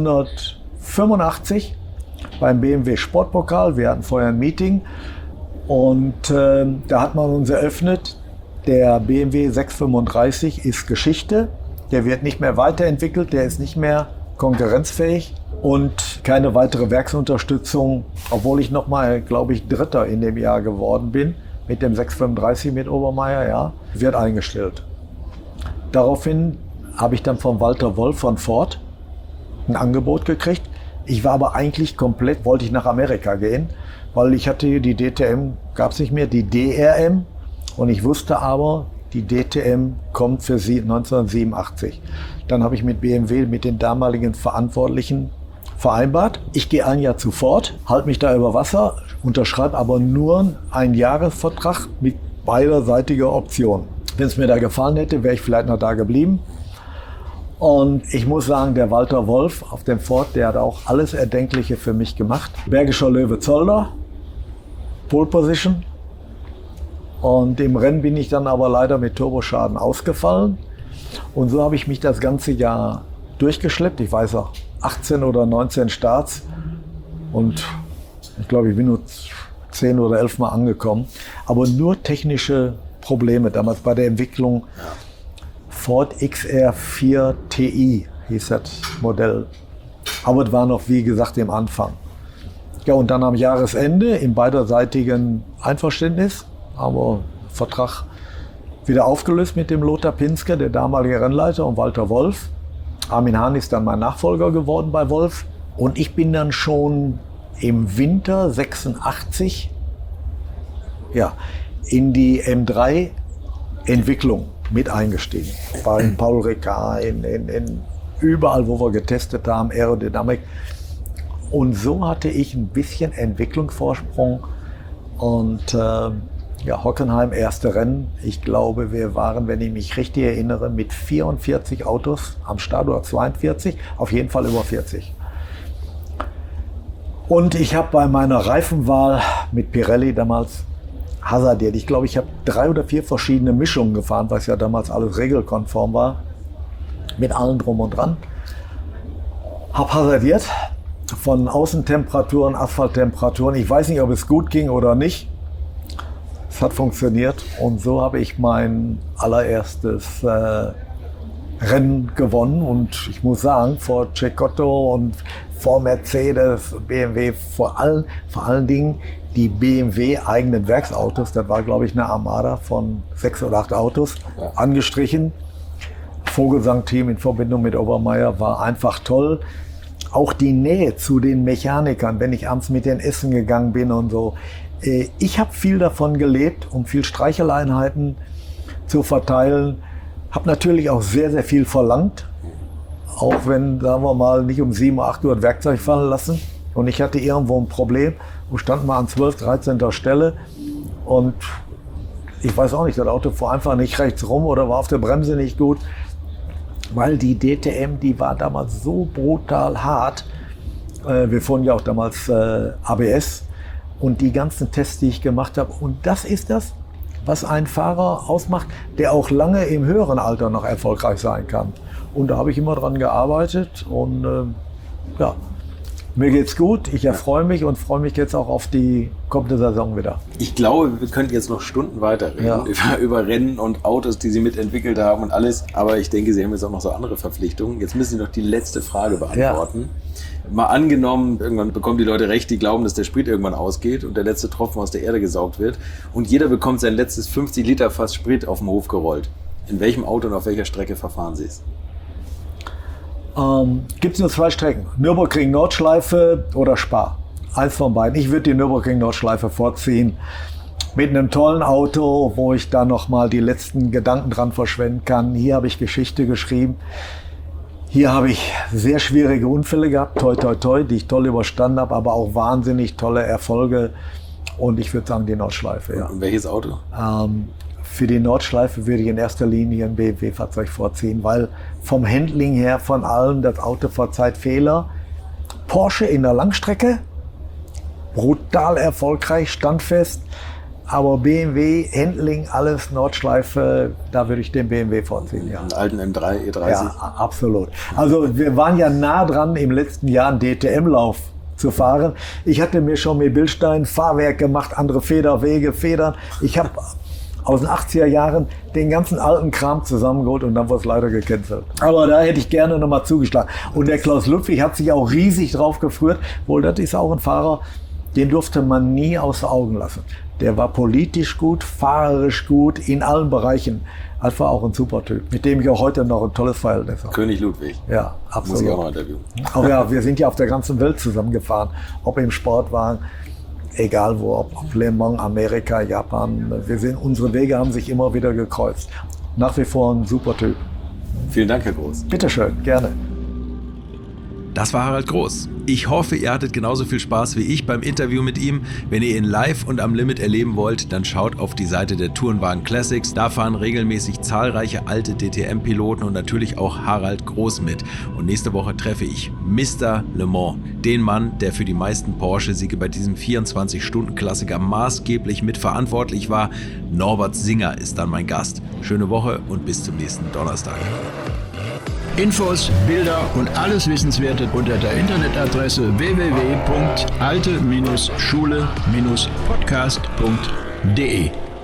neunzehnhundertfünfundachtzig beim B M W Sportpokal. Wir hatten vorher ein Meeting und äh, da hat man uns eröffnet, der B M W sechshundertfünfunddreißig ist Geschichte. Der wird nicht mehr weiterentwickelt, der ist nicht mehr konkurrenzfähig. Und keine weitere Werksunterstützung, obwohl ich nochmal, glaube ich, Dritter in dem Jahr geworden bin, mit dem sechshundertfünfunddreißig mit Obermeier, ja, wird eingestellt. Daraufhin habe ich dann von Walter Wolf von Ford ein Angebot gekriegt. Ich war aber eigentlich komplett, wollte ich nach Amerika gehen, weil ich hatte hier die D T M, gab es nicht mehr, die D R M. Und ich wusste aber, die D T M kommt für sie neunzehnhundertsiebenundachtzig. Dann habe ich mit B M W, mit den damaligen Verantwortlichen vereinbart. Ich gehe ein Jahr zu Ford, halte mich da über Wasser, unterschreibe aber nur einen Jahresvertrag mit beiderseitiger Option. Wenn es mir da gefallen hätte, wäre ich vielleicht noch da geblieben. Und ich muss sagen, der Walter Wolf auf dem Ford, der hat auch alles Erdenkliche für mich gemacht. Bergischer Löwe Zolder, Pole Position. Und im Rennen bin ich dann aber leider mit Turboschaden ausgefallen. Und so habe ich mich das ganze Jahr durchgeschleppt. Ich weiß auch, achtzehn oder neunzehn Starts. Und ich glaube, ich bin nur zehn oder elf Mal angekommen. Aber nur technische Probleme. Damals bei der Entwicklung Ford X R vier T I hieß das Modell. Aber es war noch, wie gesagt, im Anfang. Ja, und dann am Jahresende im beiderseitigen Einverständnis, aber Vertrag wieder aufgelöst mit dem Lothar Pinske, der damalige Rennleiter, und Walter Wolf. Armin Hahn ist dann mein Nachfolger geworden bei Wolf. Und ich bin dann schon im Winter sechsundachtzig ja, in die M drei Entwicklung mit eingestiegen. Bei Paul Ricard, in, in, in überall, wo wir getestet haben, Aerodynamik. Und so hatte ich ein bisschen Entwicklungsvorsprung. Und äh, ja, Hockenheim, erste Rennen. Ich glaube, wir waren, wenn ich mich richtig erinnere, mit vierundvierzig Autos am Start oder zweiundvierzig, auf jeden Fall über vierzig. Und ich habe bei meiner Reifenwahl mit Pirelli damals hasardiert. Ich glaube, ich habe drei oder vier verschiedene Mischungen gefahren, was ja damals alles regelkonform war, mit allem drum und dran. Hab hasardiert von Außentemperaturen, Asphalttemperaturen. Ich weiß nicht, ob es gut ging oder nicht. Es hat funktioniert und so habe ich mein allererstes äh, Rennen gewonnen. Und ich muss sagen, vor Cecotto und vor Mercedes, B M W, vor allen, vor allen Dingen die B M W eigenen Werksautos. Das war, glaube ich, eine Armada von sechs oder acht Autos, ja, angestrichen. Vogelsang-Team in Verbindung mit Obermeier war einfach toll. Auch die Nähe zu den Mechanikern, wenn ich abends mit denen essen gegangen bin und so. Ich habe viel davon gelebt, um viel Streicheleinheiten zu verteilen. Habe natürlich auch sehr, sehr viel verlangt. Auch wenn, sagen wir mal, nicht um sieben, acht Uhr das Werkzeug fallen lassen. Und ich hatte irgendwo ein Problem und stand mal an zwölf, dreizehnter Stelle. Und ich weiß auch nicht, das Auto fuhr einfach nicht rechts rum oder war auf der Bremse nicht gut. Weil die D T M, die war damals so brutal hart. Wir fuhren ja auch damals A B S. Und die ganzen Tests, die ich gemacht habe. Und das ist das, was einen Fahrer ausmacht, der auch lange im höheren Alter noch erfolgreich sein kann. Und da habe ich immer dran gearbeitet. Und äh, ja, mir geht's gut. Ich erfreue mich und freue mich jetzt auch auf die kommende Saison wieder. Ich glaube, wir könnten jetzt noch Stunden weiterreden, ja, über, über Rennen und Autos, die Sie mitentwickelt haben und alles. Aber ich denke, Sie haben jetzt auch noch so andere Verpflichtungen. Jetzt müssen Sie noch die letzte Frage beantworten. Ja. Mal angenommen, irgendwann bekommen die Leute recht, die glauben, dass der Sprit irgendwann ausgeht und der letzte Tropfen aus der Erde gesaugt wird. Und jeder bekommt sein letztes fünfzig Liter Fass Sprit auf den Hof gerollt. In welchem Auto und auf welcher Strecke verfahren Sie es? Ähm, Gibt es nur zwei Strecken. Nürburgring-Nordschleife oder Spa. Eins von beiden. Ich würde die Nürburgring-Nordschleife vorziehen. Mit einem tollen Auto, wo ich da nochmal die letzten Gedanken dran verschwenden kann. Hier habe ich Geschichte geschrieben. Hier habe ich sehr schwierige Unfälle gehabt, toi toi toi, die ich toll überstanden habe, aber auch wahnsinnig tolle Erfolge. Und ich würde sagen, die Nordschleife, ja. Und welches Auto? Ähm, für die Nordschleife würde ich in erster Linie ein B M W-Fahrzeug vorziehen, weil vom Handling her von allem das Auto verzeiht Fehler. Porsche in der Langstrecke, brutal erfolgreich, standfest. Aber B M W, Handling, alles Nordschleife, da würde ich den B M W vorziehen, ja. Einen alten M drei, E dreißig? Ja, absolut. Also wir waren ja nah dran, im letzten Jahr einen D T M-Lauf zu fahren. Ich hatte mir schon mit Bilstein Fahrwerk gemacht, andere Federwege, Federn. Ich habe aus den achtziger Jahren den ganzen alten Kram zusammengeholt und dann wurde es leider gecancelt. Aber da hätte ich gerne nochmal zugeschlagen. Und der Klaus Ludwig hat sich auch riesig drauf gefreut. Wohl, das ist auch ein Fahrer, den durfte man nie außer Augen lassen. Der war politisch gut, fahrerisch gut, in allen Bereichen. Das war auch ein super Typ, mit dem ich auch heute noch ein tolles Verhältnis habe. König Ludwig. Ja, absolut. Muss ich auch noch interviewen. Aber ja, wir sind ja auf der ganzen Welt zusammengefahren. Ob im Sportwagen, egal wo, ob, ob Le Mans, Amerika, Japan. Wir sind, unsere Wege haben sich immer wieder gekreuzt. Nach wie vor ein super Typ. Vielen Dank, Herr Groß. Bitteschön, gerne. Das war Harald Groß. Ich hoffe, ihr hattet genauso viel Spaß wie ich beim Interview mit ihm. Wenn ihr ihn live und am Limit erleben wollt, dann schaut auf die Seite der Tourenwagen Classics. Da fahren regelmäßig zahlreiche alte D T M-Piloten und natürlich auch Harald Groß mit. Und nächste Woche treffe ich Mister Le Mans, den Mann, der für die meisten Porsche-Siege bei diesem vierundzwanzig-Stunden-Klassiker maßgeblich mitverantwortlich war. Norbert Singer ist dann mein Gast. Schöne Woche und bis zum nächsten Donnerstag. Infos, Bilder und alles Wissenswerte unter der Internetadresse w w w punkt alte Schule Podcast punkt de.